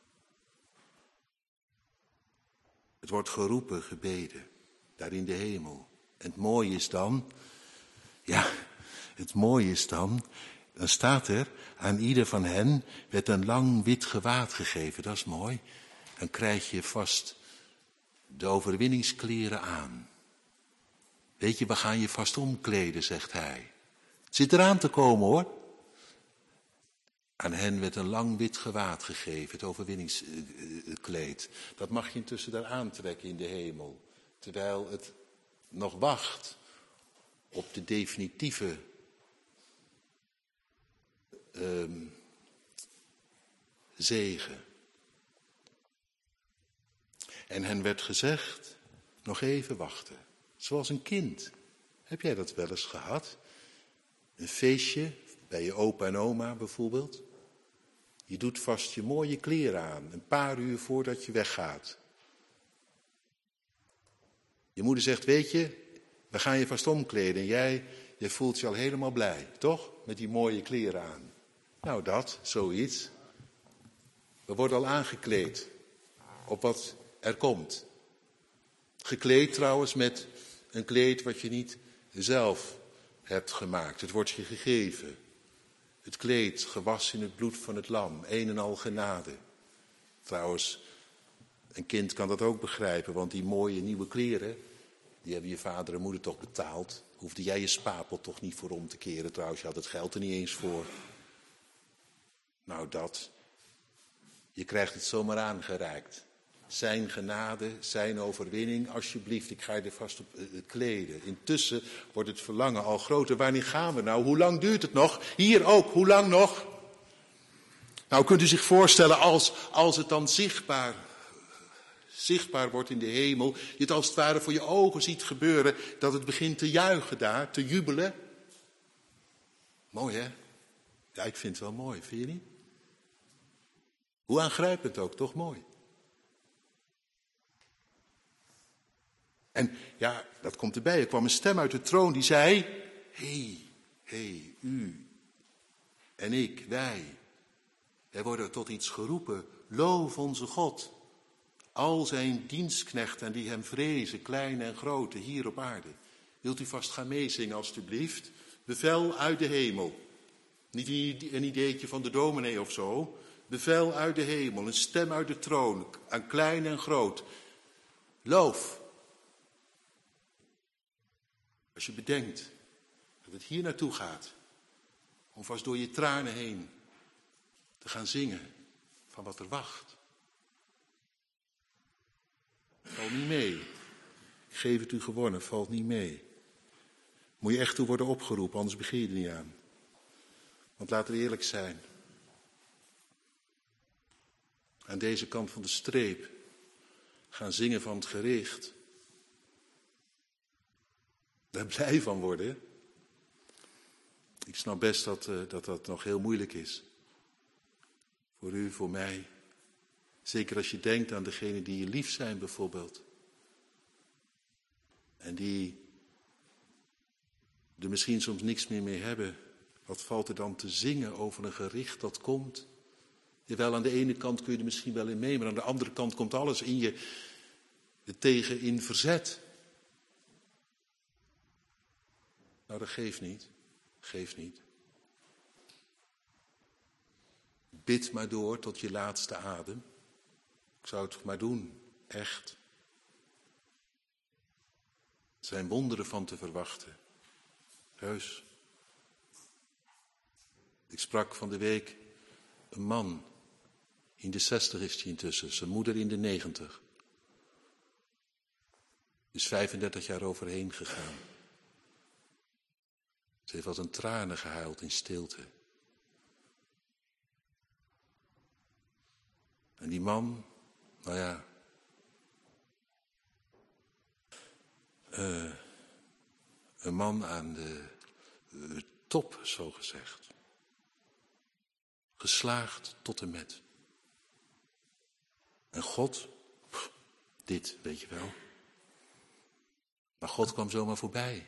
Het wordt geroepen, gebeden, daar in de hemel. En het mooie is dan, ja, het mooie is dan, dan staat er, aan ieder van hen werd een lang wit gewaad gegeven. Dat is mooi. Dan krijg je vast de overwinningskleren aan. Weet je, we gaan je vast omkleden, zegt hij. Het zit eraan te komen, hoor. Aan hen werd een lang wit gewaad gegeven, het overwinningskleed. Dat mag je intussen daar aantrekken in de hemel. Terwijl het nog wacht op de definitieve um, zegen. En hen werd gezegd, nog even wachten. Zoals een kind. Heb jij dat wel eens gehad? Een feestje bij je opa en oma bijvoorbeeld. Je doet vast je mooie kleren aan, een paar uur voordat je weggaat. Je moeder zegt, weet je, we gaan je vast omkleden. En jij, jij voelt je al helemaal blij, toch? Met die mooie kleren aan. Nou dat, zoiets. We worden al aangekleed op wat er komt. Gekleed trouwens met een kleed wat je niet zelf hebt gemaakt. Het wordt je gegeven. Het kleed gewassen in het bloed van het lam. Een en al genade. Trouwens, een kind kan dat ook begrijpen. Want die mooie nieuwe kleren, die hebben je vader en moeder toch betaald. Hoefde jij je spapel toch niet voor om te keren. Trouwens, je had het geld er niet eens voor. Nou dat. Je krijgt het zomaar aangereikt. Zijn genade, zijn overwinning, alsjeblieft, ik ga je er vast op uh, kleden. Intussen wordt het verlangen al groter. Wanneer gaan we nou? Hoe lang duurt het nog? Hier ook, hoe lang nog? Nou, kunt u zich voorstellen als, als het dan zichtbaar, zichtbaar wordt in de hemel, je het als het ware voor je ogen ziet gebeuren, dat het begint te juichen daar, te jubelen. Mooi hè? Ja, ik vind het wel mooi, vind je niet? Hoe aangrijpend ook, toch mooi? En ja, dat komt erbij. Er kwam een stem uit de troon die zei, hé, hé, u en ik, wij. Wij worden tot iets geroepen. Loof onze God. Al zijn dienstknechten die hem vrezen, kleine en grote, hier op aarde. Wilt u vast gaan meezingen alstublieft? Bevel uit de hemel. Niet een ideetje van de dominee of zo. Bevel uit de hemel, een stem uit de troon, aan klein en groot. Loof. Als je bedenkt dat het hier naartoe gaat, om vast door je tranen heen te gaan zingen van wat er wacht. Valt niet mee. Ik geef het u gewonnen, valt niet mee. Moet je echt toe worden opgeroepen, anders begin je er niet aan. Want laten we eerlijk zijn. Aan deze kant van de streep gaan zingen van het gericht. Daar blij van worden. Ik snap best dat, uh, dat dat nog heel moeilijk is. Voor u, voor mij. Zeker als je denkt aan degenen die je lief zijn bijvoorbeeld. En die er misschien soms niks meer mee hebben. Wat valt er dan te zingen over een gericht dat komt? Jawel, aan de ene kant kun je er misschien wel in mee, maar aan de andere kant komt alles in je er tegen in verzet. Nou, dat geeft niet. Geeft niet. Bid maar door tot je laatste adem. Ik zou het maar doen, echt. Er zijn wonderen van te verwachten. Heus. Ik sprak van de week een man. In de zestig is hij intussen, zijn moeder in de negentig. Is vijfendertig jaar overheen gegaan. Ze heeft wat een tranen gehuild in stilte. En die man, nou ja, uh, een man aan de uh, top, zo gezegd. Geslaagd tot en met. En God, pff, dit, weet je wel. Maar God kwam zomaar voorbij.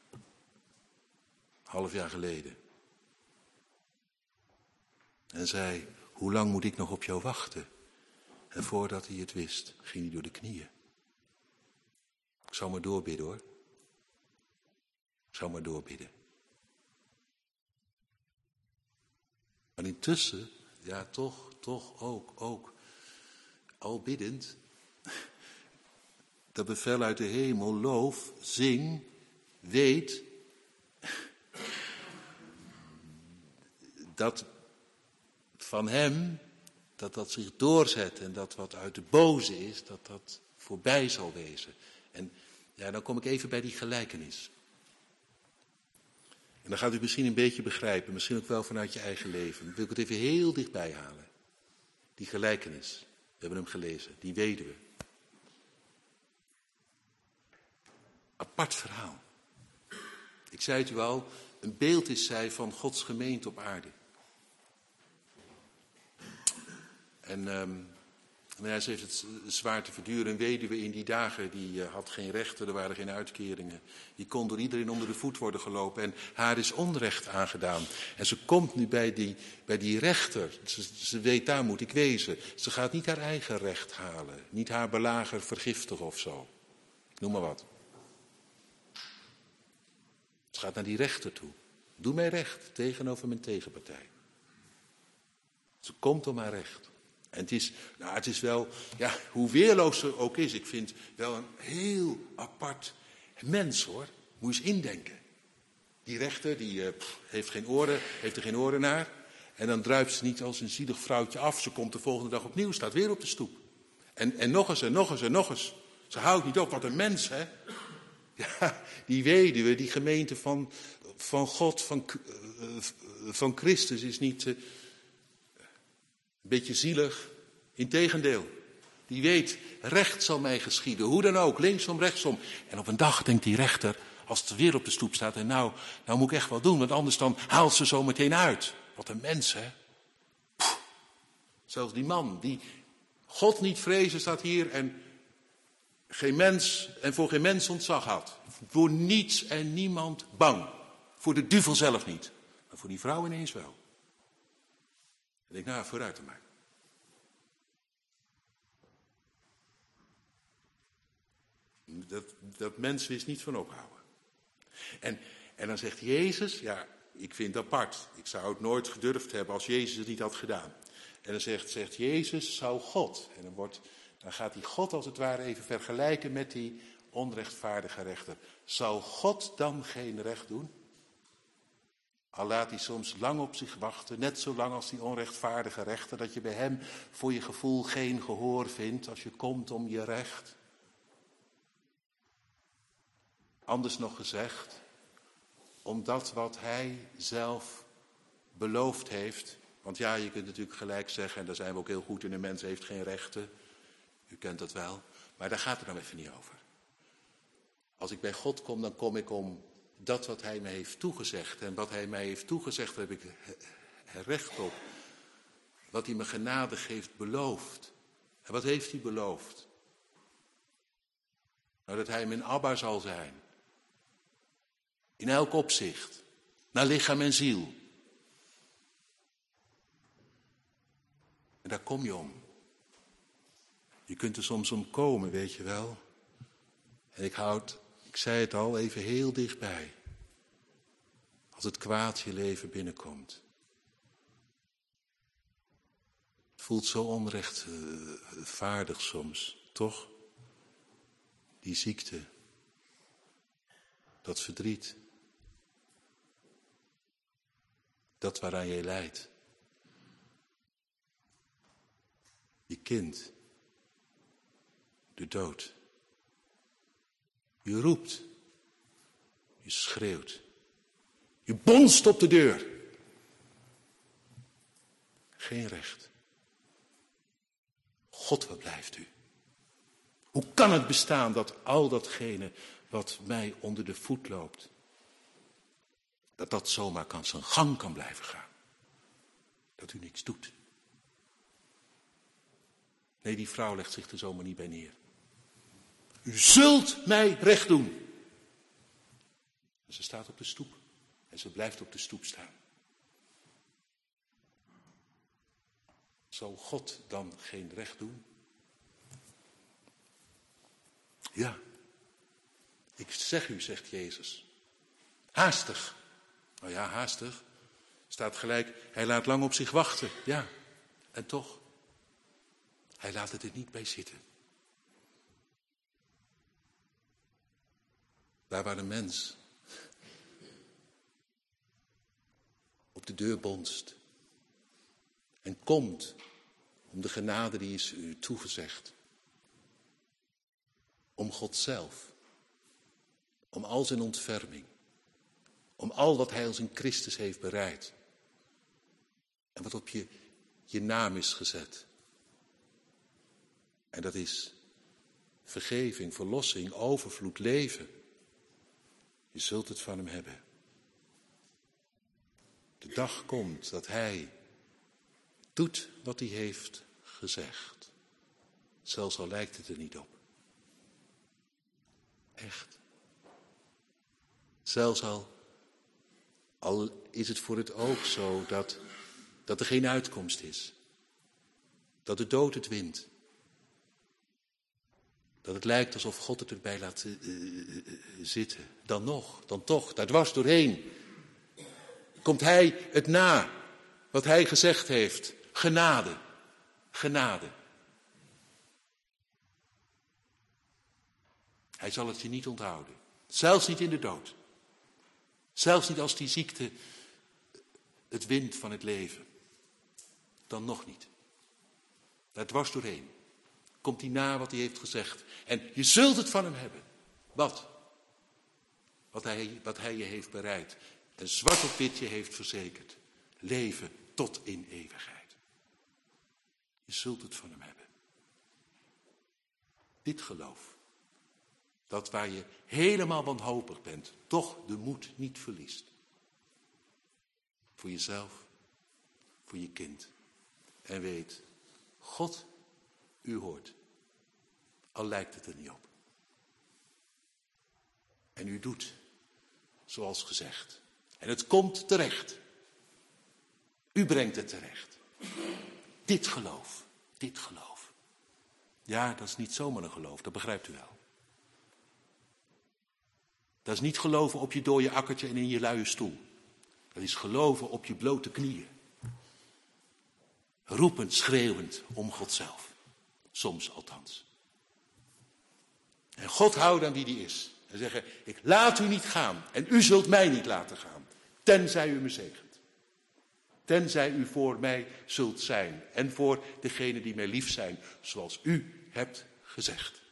Half jaar geleden. En zei, hoe lang moet ik nog op jou wachten? En voordat hij het wist, ging hij door de knieën. Ik zou maar doorbidden hoor. Ik zou maar doorbidden. Maar intussen, ja toch, toch ook, ook. Al biddend, dat bevel uit de hemel, loof, zing, weet, dat van hem, dat dat zich doorzet en dat wat uit de boze is, dat dat voorbij zal wezen. En ja, dan kom ik even bij die gelijkenis. En dan gaat u misschien een beetje begrijpen, misschien ook wel vanuit je eigen leven. Dan wil ik het even heel dichtbij halen. Die gelijkenis, we hebben hem gelezen, die weduwe. Apart verhaal. Ik zei het u al, een beeld is zij van Gods gemeente op aarde. En um, nou ja, ze heeft het zwaar te verduren. Een weduwe in die dagen, die uh, had geen rechten, er waren geen uitkeringen. Die kon door iedereen onder de voet worden gelopen en haar is onrecht aangedaan. En ze komt nu bij die, bij die rechter. Ze, ze weet, daar moet ik wezen. Ze gaat niet haar eigen recht halen. Niet haar belager vergiftigen of zo. Noem maar wat. Ze gaat naar die rechter toe. Doe mij recht tegenover mijn tegenpartij. Ze komt om haar recht. En het is, nou, het is wel, ja, hoe weerloos ze ook is, ik vind wel een heel apart mens, hoor. Moet je eens indenken. Die rechter, die uh, pff, heeft geen oren, heeft er geen oren naar. En dan druipt ze niet als een zielig vrouwtje af. Ze komt de volgende dag opnieuw, staat weer op de stoep. En, en nog eens en nog eens en nog eens. Ze houdt niet op, wat een mens, hè. Ja, die weduwe, die gemeente van, van God, van, uh, van Christus is niet uh, een beetje zielig. Integendeel, die weet, recht zal mij geschieden, hoe dan ook, linksom, rechtsom. En op een dag denkt die rechter, als het weer op de stoep staat, en nou, nou moet ik echt wat doen, want anders dan haalt ze zo meteen uit. Wat een mens, hè. Pff, zelfs die man, die God niet vrezen, staat hier en geen mens en voor geen mens ontzag had. Voor niets en niemand bang. Voor de duivel zelf niet. Maar voor die vrouw ineens wel. En ik nou, vooruit te maken. Dat, dat mens wist niet van ophouden. En, en dan zegt Jezus, ja, ik vind het apart. Ik zou het nooit gedurfd hebben als Jezus het niet had gedaan. En dan zegt, zegt Jezus, zou God. En dan, wordt, dan gaat die God als het ware even vergelijken met die onrechtvaardige rechter. Zou God dan geen recht doen? Al laat hij soms lang op zich wachten, net zo lang als die onrechtvaardige rechter, dat je bij hem voor je gevoel geen gehoor vindt als je komt om je recht. Anders nog gezegd, omdat wat hij zelf beloofd heeft, want ja, je kunt natuurlijk gelijk zeggen, en daar zijn we ook heel goed in, een mens heeft geen rechten, u kent dat wel, maar daar gaat het nou even niet over. Als ik bij God kom, dan kom ik om dat wat hij mij heeft toegezegd. En wat hij mij heeft toegezegd, daar heb ik recht op. Wat hij me genadig heeft beloofd. En wat heeft hij beloofd? Nou, dat hij mijn Abba zal zijn. In elk opzicht. Naar lichaam en ziel. En daar kom je om. Je kunt er soms om komen, weet je wel. En ik houd, ik zei het al, even heel dichtbij. Als het kwaad je leven binnenkomt. Het voelt zo onrechtvaardig soms, toch? Die ziekte. Dat verdriet. Dat waaraan je lijdt. Je kind. De dood. Je roept. Je schreeuwt. Je bonst op de deur. Geen recht. God, wat blijft u? Hoe kan het bestaan dat al datgene wat mij onder de voet loopt, dat dat zomaar kan zijn gang kan blijven gaan? Dat u niks doet. Nee, die vrouw legt zich er zomaar niet bij neer. U zult mij recht doen. En ze staat op de stoep. En ze blijft op de stoep staan. Zal God dan geen recht doen? Ja. Ik zeg u, zegt Jezus. Haastig. Nou ja, haastig. Staat gelijk, hij laat lang op zich wachten. Ja. En toch. Hij laat het er niet bij zitten. Daar waar een mens op de deur bonst en komt om de genade die is u toegezegd. Om God zelf. Om al zijn ontferming. Om al wat hij als in Christus heeft bereid. En wat op je, je naam is gezet. En dat is vergeving, verlossing, overvloed, leven. Je zult het van hem hebben. De dag komt dat hij doet wat hij heeft gezegd. Zelfs al lijkt het er niet op. Echt. Zelfs al, al is het voor het oog zo dat, dat er geen uitkomst is. Dat de dood het wint. Dat het lijkt alsof God het erbij laat uh, uh, zitten. Dan nog, dan toch, daar dwars doorheen. Komt hij het na, wat hij gezegd heeft. Genade, genade. Hij zal het je niet onthouden. Zelfs niet in de dood. Zelfs niet als die ziekte het wint van het leven. Dan nog niet. Daar dwars doorheen. Komt hij na wat hij heeft gezegd. En je zult het van hem hebben. Wat? Wat hij, wat hij je heeft bereid. En zwart op wit je heeft verzekerd. Leven tot in eeuwigheid. Je zult het van hem hebben. Dit geloof. Dat waar je helemaal wanhopig bent. Toch de moed niet verliest. Voor jezelf. Voor je kind. En weet. God, u hoort. Al lijkt het er niet op. En u doet. Zoals gezegd. En het komt terecht. U brengt het terecht. Dit geloof. Dit geloof. Ja, dat is niet zomaar een geloof. Dat begrijpt u wel. Dat is niet geloven op je dode akkertje en in je luie stoel. Dat is geloven op je blote knieën. Roepend, schreeuwend om God zelf. Soms althans. En God houden aan wie die is. En zeggen, ik laat u niet gaan. En u zult mij niet laten gaan. Tenzij u me zegent. Tenzij u voor mij zult zijn. En voor degenen die mij lief zijn. Zoals u hebt gezegd.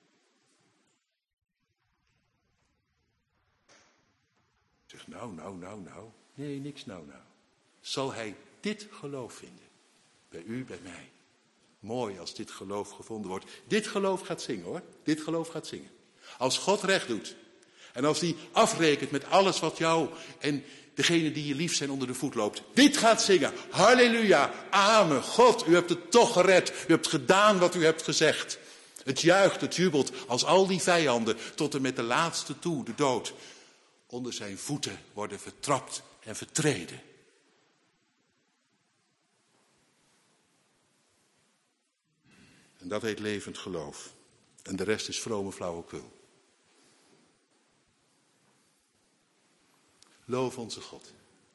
Zeg nou, nou, nou, nou. Nee, niks nou, nou. Zal hij dit geloof vinden? Bij u, bij mij. Mooi als dit geloof gevonden wordt. Dit geloof gaat zingen hoor. Dit geloof gaat zingen. Als God recht doet. En als hij afrekent met alles wat jou en degene die je lief zijn onder de voet loopt. Dit gaat zingen. Halleluja. Amen. God, u hebt het toch gered. U hebt gedaan wat u hebt gezegd. Het juicht, het jubelt als al die vijanden tot en met de laatste toe, de dood, onder zijn voeten worden vertrapt en vertreden. En dat heet levend geloof. En de rest is vrome flauwekul. Loof onze God.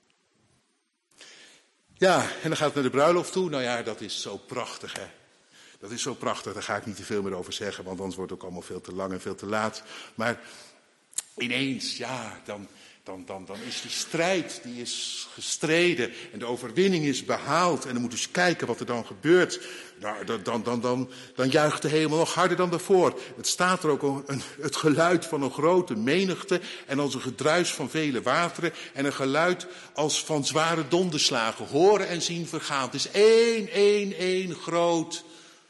Ja, en dan gaat het naar de bruiloft toe. Nou ja, dat is zo prachtig hè. Dat is zo prachtig, daar ga ik niet te veel meer over zeggen, want anders wordt het ook allemaal veel te lang en veel te laat. Maar ineens, ja, dan, dan, dan, dan is die strijd, die is gestreden en de overwinning is behaald. En dan moet je eens kijken wat er dan gebeurt. Nou, dan, dan, dan, dan, dan juicht de hemel nog harder dan daarvoor. Het staat er ook een, het geluid van een grote menigte en als een gedruis van vele wateren en een geluid als van zware donderslagen. Horen en zien vergaan. Het is één, één, één groot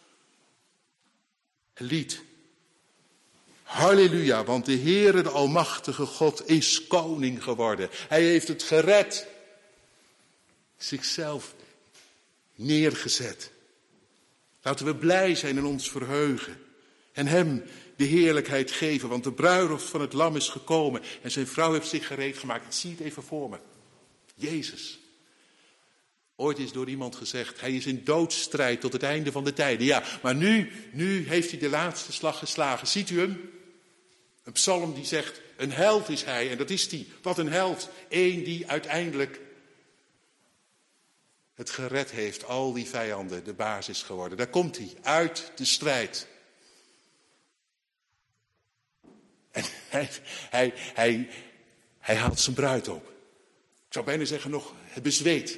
lied. Halleluja, want de Heere, de Almachtige God, is koning geworden. Hij heeft het gered. Zichzelf neergezet. Laten we blij zijn en ons verheugen. En hem de heerlijkheid geven, want de bruiloft van het lam is gekomen. En zijn vrouw heeft zich gereed gemaakt. Ik zie het even voor me. Jezus. Ooit is door iemand gezegd, hij is in doodsstrijd tot het einde van de tijden. Ja, maar nu, nu heeft hij de laatste slag geslagen. Ziet u hem? Een psalm die zegt, een held is hij. En dat is hij. Wat een held. Eén die uiteindelijk het gered heeft. Al die vijanden, de baas is geworden. Daar komt hij. Uit de strijd. En hij, hij, hij, hij haalt zijn bruid op. Ik zou bijna zeggen nog het bezweet.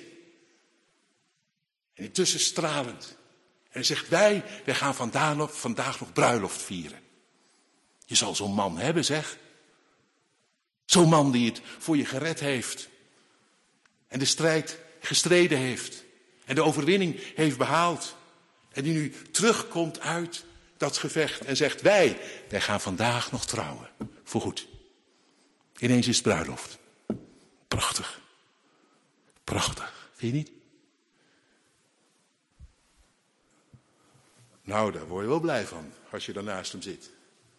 En intussen stralend. En hij zegt, wij, wij gaan vandaag nog, vandaag nog bruiloft vieren. Je zal zo'n man hebben, zeg. Zo'n man die het voor je gered heeft. En de strijd gestreden heeft. En de overwinning heeft behaald. En die nu terugkomt uit dat gevecht en zegt, wij, wij gaan vandaag nog trouwen. Voorgoed. Ineens is het bruiloft. Prachtig. Prachtig. Vind je niet? Nou, daar word je wel blij van, als je dan naast hem zit.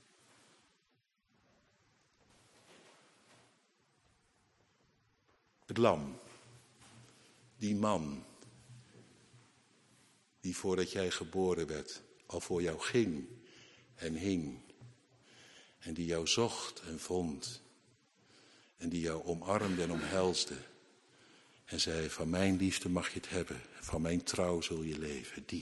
Het lam. Die man. Die voordat jij geboren werd, al voor jou ging en hing. En die jou zocht en vond. En die jou omarmde en omhelsde. En zei, van mijn liefde mag je het hebben. Van mijn trouw zul je leven. Die.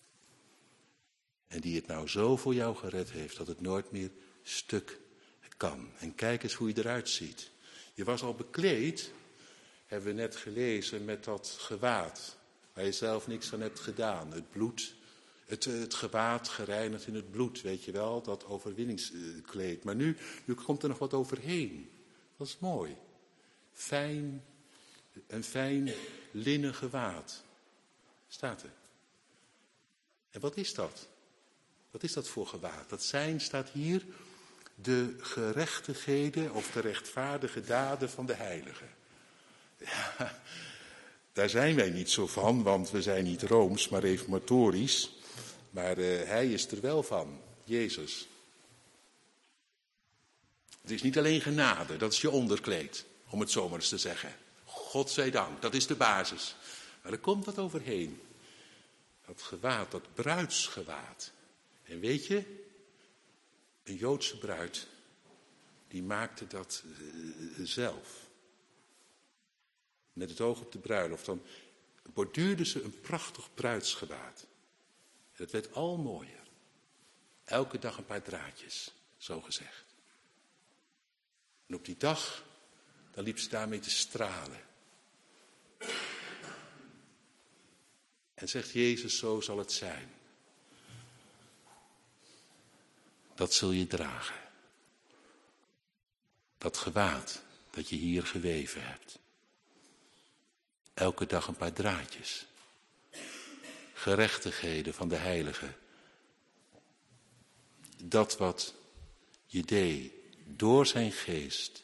En die het nou zo voor jou gered heeft, dat het nooit meer stuk kan. En kijk eens hoe je eruit ziet. Je was al bekleed, hebben we net gelezen, met dat gewaad. Waar je zelf niks aan hebt gedaan. Het bloed, het, het gewaad gereinigd in het bloed, weet je wel. Dat overwinningskleed. Maar nu, nu komt er nog wat overheen. Dat is mooi. Fijn, een fijn linnen gewaad. Staat er. En wat is dat? Wat is dat voor gewaad? Dat zijn, staat hier, de gerechtigheden of de rechtvaardige daden van de heiligen. Ja, daar zijn wij niet zo van, want we zijn niet rooms, maar reformatorisch. Maar uh, hij is er wel van, Jezus. Het is niet alleen genade, dat is je onderkleed, om het zo maar eens te zeggen. God zij dank, dat is de basis. Maar er komt wat overheen. Dat gewaad, dat bruidsgewaad. En weet je, een Joodse bruid, die maakte dat uh, zelf. Met het oog op de bruiloft, dan borduurde ze een prachtig bruidsgewaad. Het werd al mooier. Elke dag een paar draadjes, zo gezegd. En op die dag, dan liep ze daarmee te stralen. En zegt Jezus, zo zal het zijn. Dat zul je dragen. Dat gewaad dat je hier geweven hebt. Elke dag een paar draadjes. Gerechtigheden van de heiligen. Dat wat je deed door zijn geest.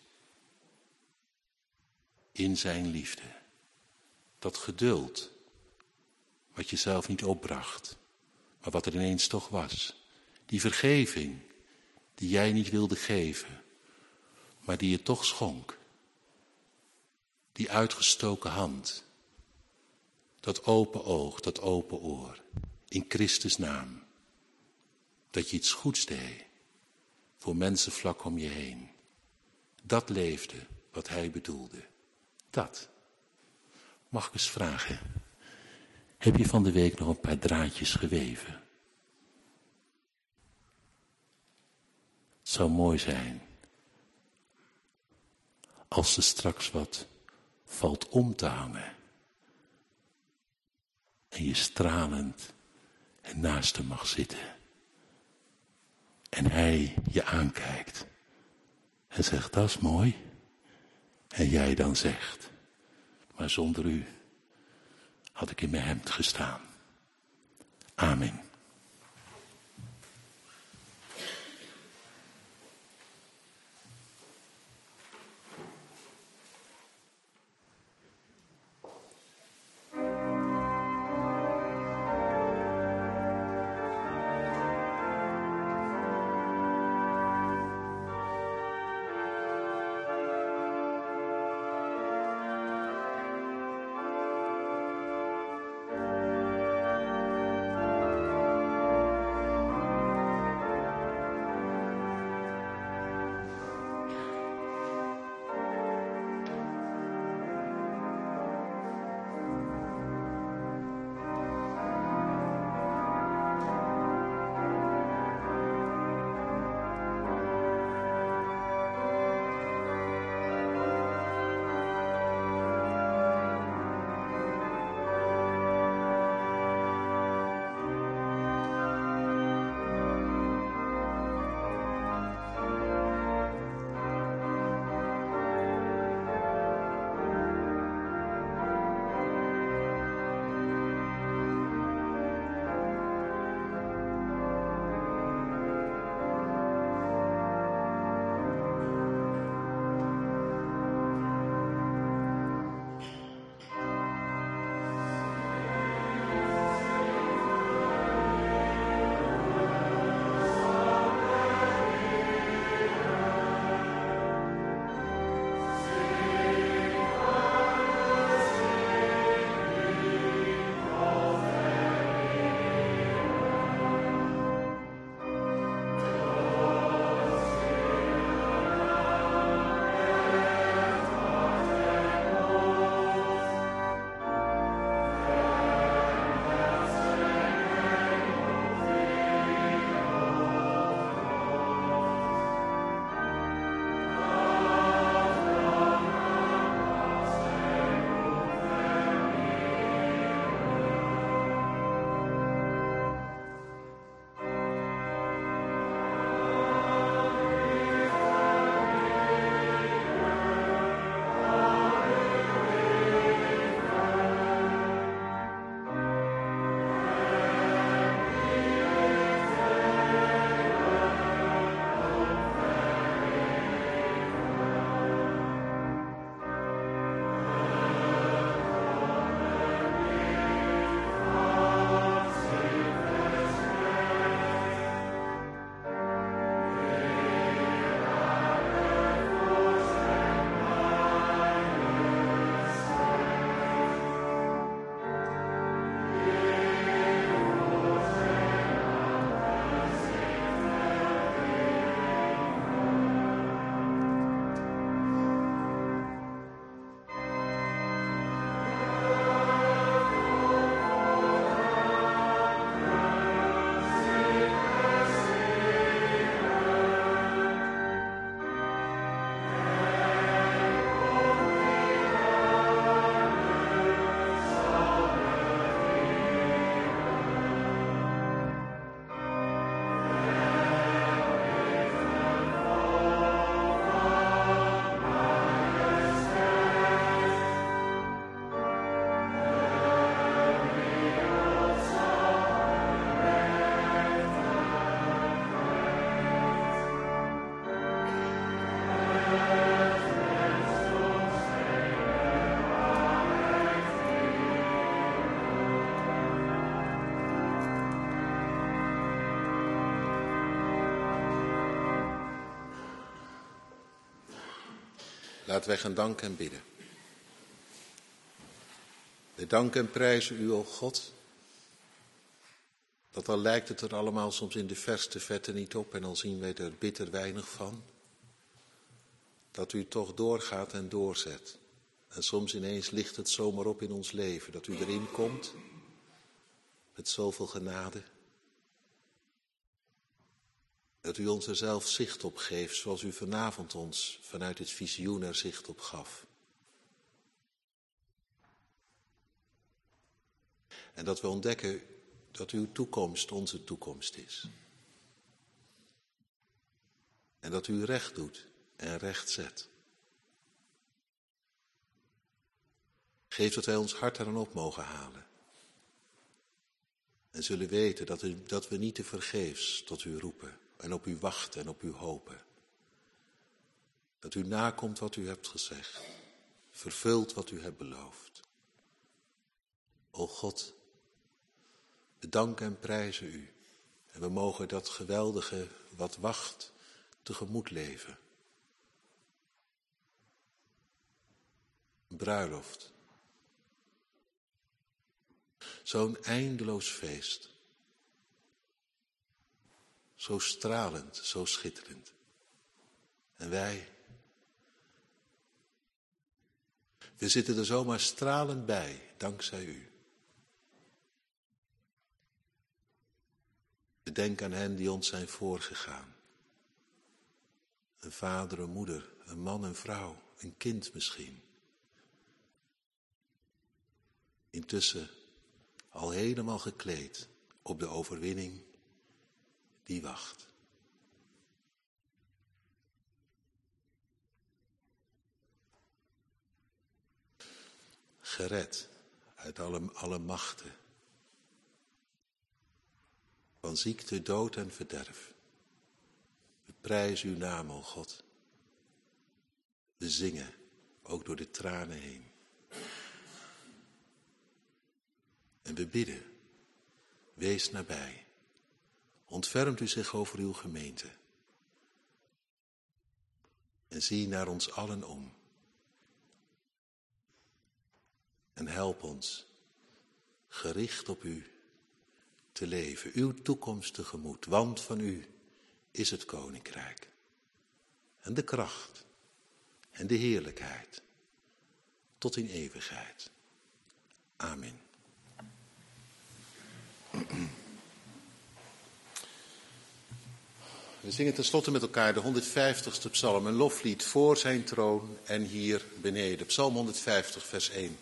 In zijn liefde. Dat geduld. Wat je zelf niet opbracht. Maar wat er ineens toch was. Die vergeving. Die jij niet wilde geven. Maar die je toch schonk. Die uitgestoken hand. Dat open oog, dat open oor. In Christus naam. Dat je iets goeds deed. Voor mensen vlak om je heen. Dat leefde wat hij bedoelde. Dat. Mag ik eens vragen. Heb je van de week nog een paar draadjes geweven? Het zou mooi zijn. Als er straks wat valt om te hangen. En je stralend en naast hem mag zitten. En hij je aankijkt. En zegt, dat is mooi. En jij dan zegt, maar zonder u had ik in mijn hemd gestaan. Amen. Laten wij gaan danken en bidden. Wij danken en prijzen u, o God, dat al lijkt het er allemaal soms in de verste verte niet op en al zien wij er bitter weinig van, dat u toch doorgaat en doorzet. En soms ineens ligt het zomaar op in ons leven, dat u erin komt met zoveel genade. Dat u ons er zelf zicht op geeft, zoals u vanavond ons vanuit het visioen er zicht op gaf. En dat we ontdekken dat uw toekomst onze toekomst is. En dat u recht doet en recht zet. Geef dat wij ons hart eraan op mogen halen. En zullen weten dat, u, dat we niet te vergeefs tot u roepen. En op u wachten en op u hopen. Dat u nakomt wat u hebt gezegd. Vervult wat u hebt beloofd. O God, we danken en prijzen u. En we mogen dat geweldige wat wacht tegemoet leven. Een bruiloft. Zo'n eindeloos feest. Zo stralend, zo schitterend. En wij, we zitten er zomaar stralend bij, dankzij u. We denken aan hen die ons zijn voorgegaan. Een vader, een moeder, een man, een vrouw, een kind misschien. Intussen al helemaal gekleed op de overwinning die wacht. Gered uit alle, alle machten. Van ziekte, dood en verderf. We prijzen uw naam, o God. We zingen, ook door de tranen heen. En we bidden, wees nabij. Ontfermt u zich over uw gemeente. En zie naar ons allen om. En help ons, gericht op u, te leven. Uw toekomst tegemoet, want van u is het koninkrijk. En de kracht en de heerlijkheid tot in eeuwigheid. Amen. We zingen tenslotte met elkaar de honderdvijftigste psalm, een loflied voor zijn troon en hier beneden. Psalm honderdvijftig, vers één.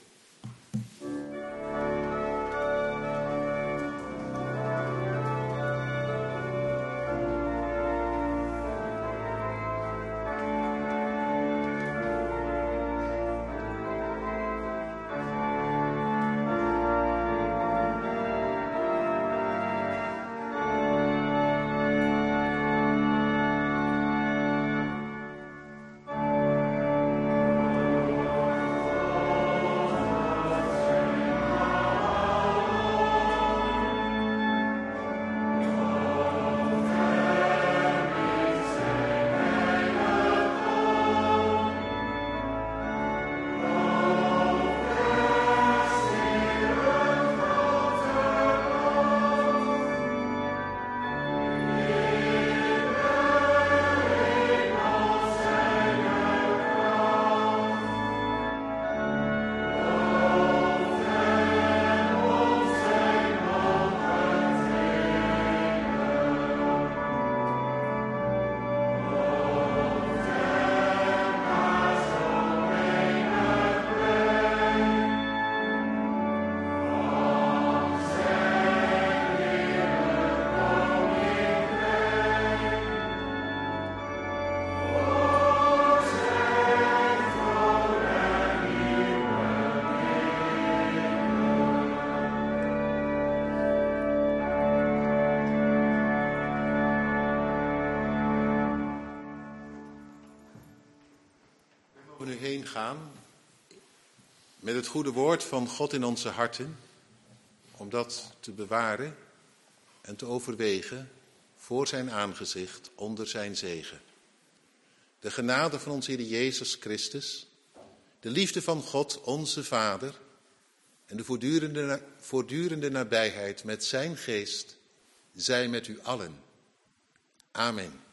Gaan met het goede woord van God in onze harten, om dat te bewaren en te overwegen voor zijn aangezicht onder zijn zegen. de genade van onze Heer Jezus Christus, de liefde van God, onze Vader, en de voortdurende, voortdurende nabijheid met zijn geest, zij met u allen. Amen.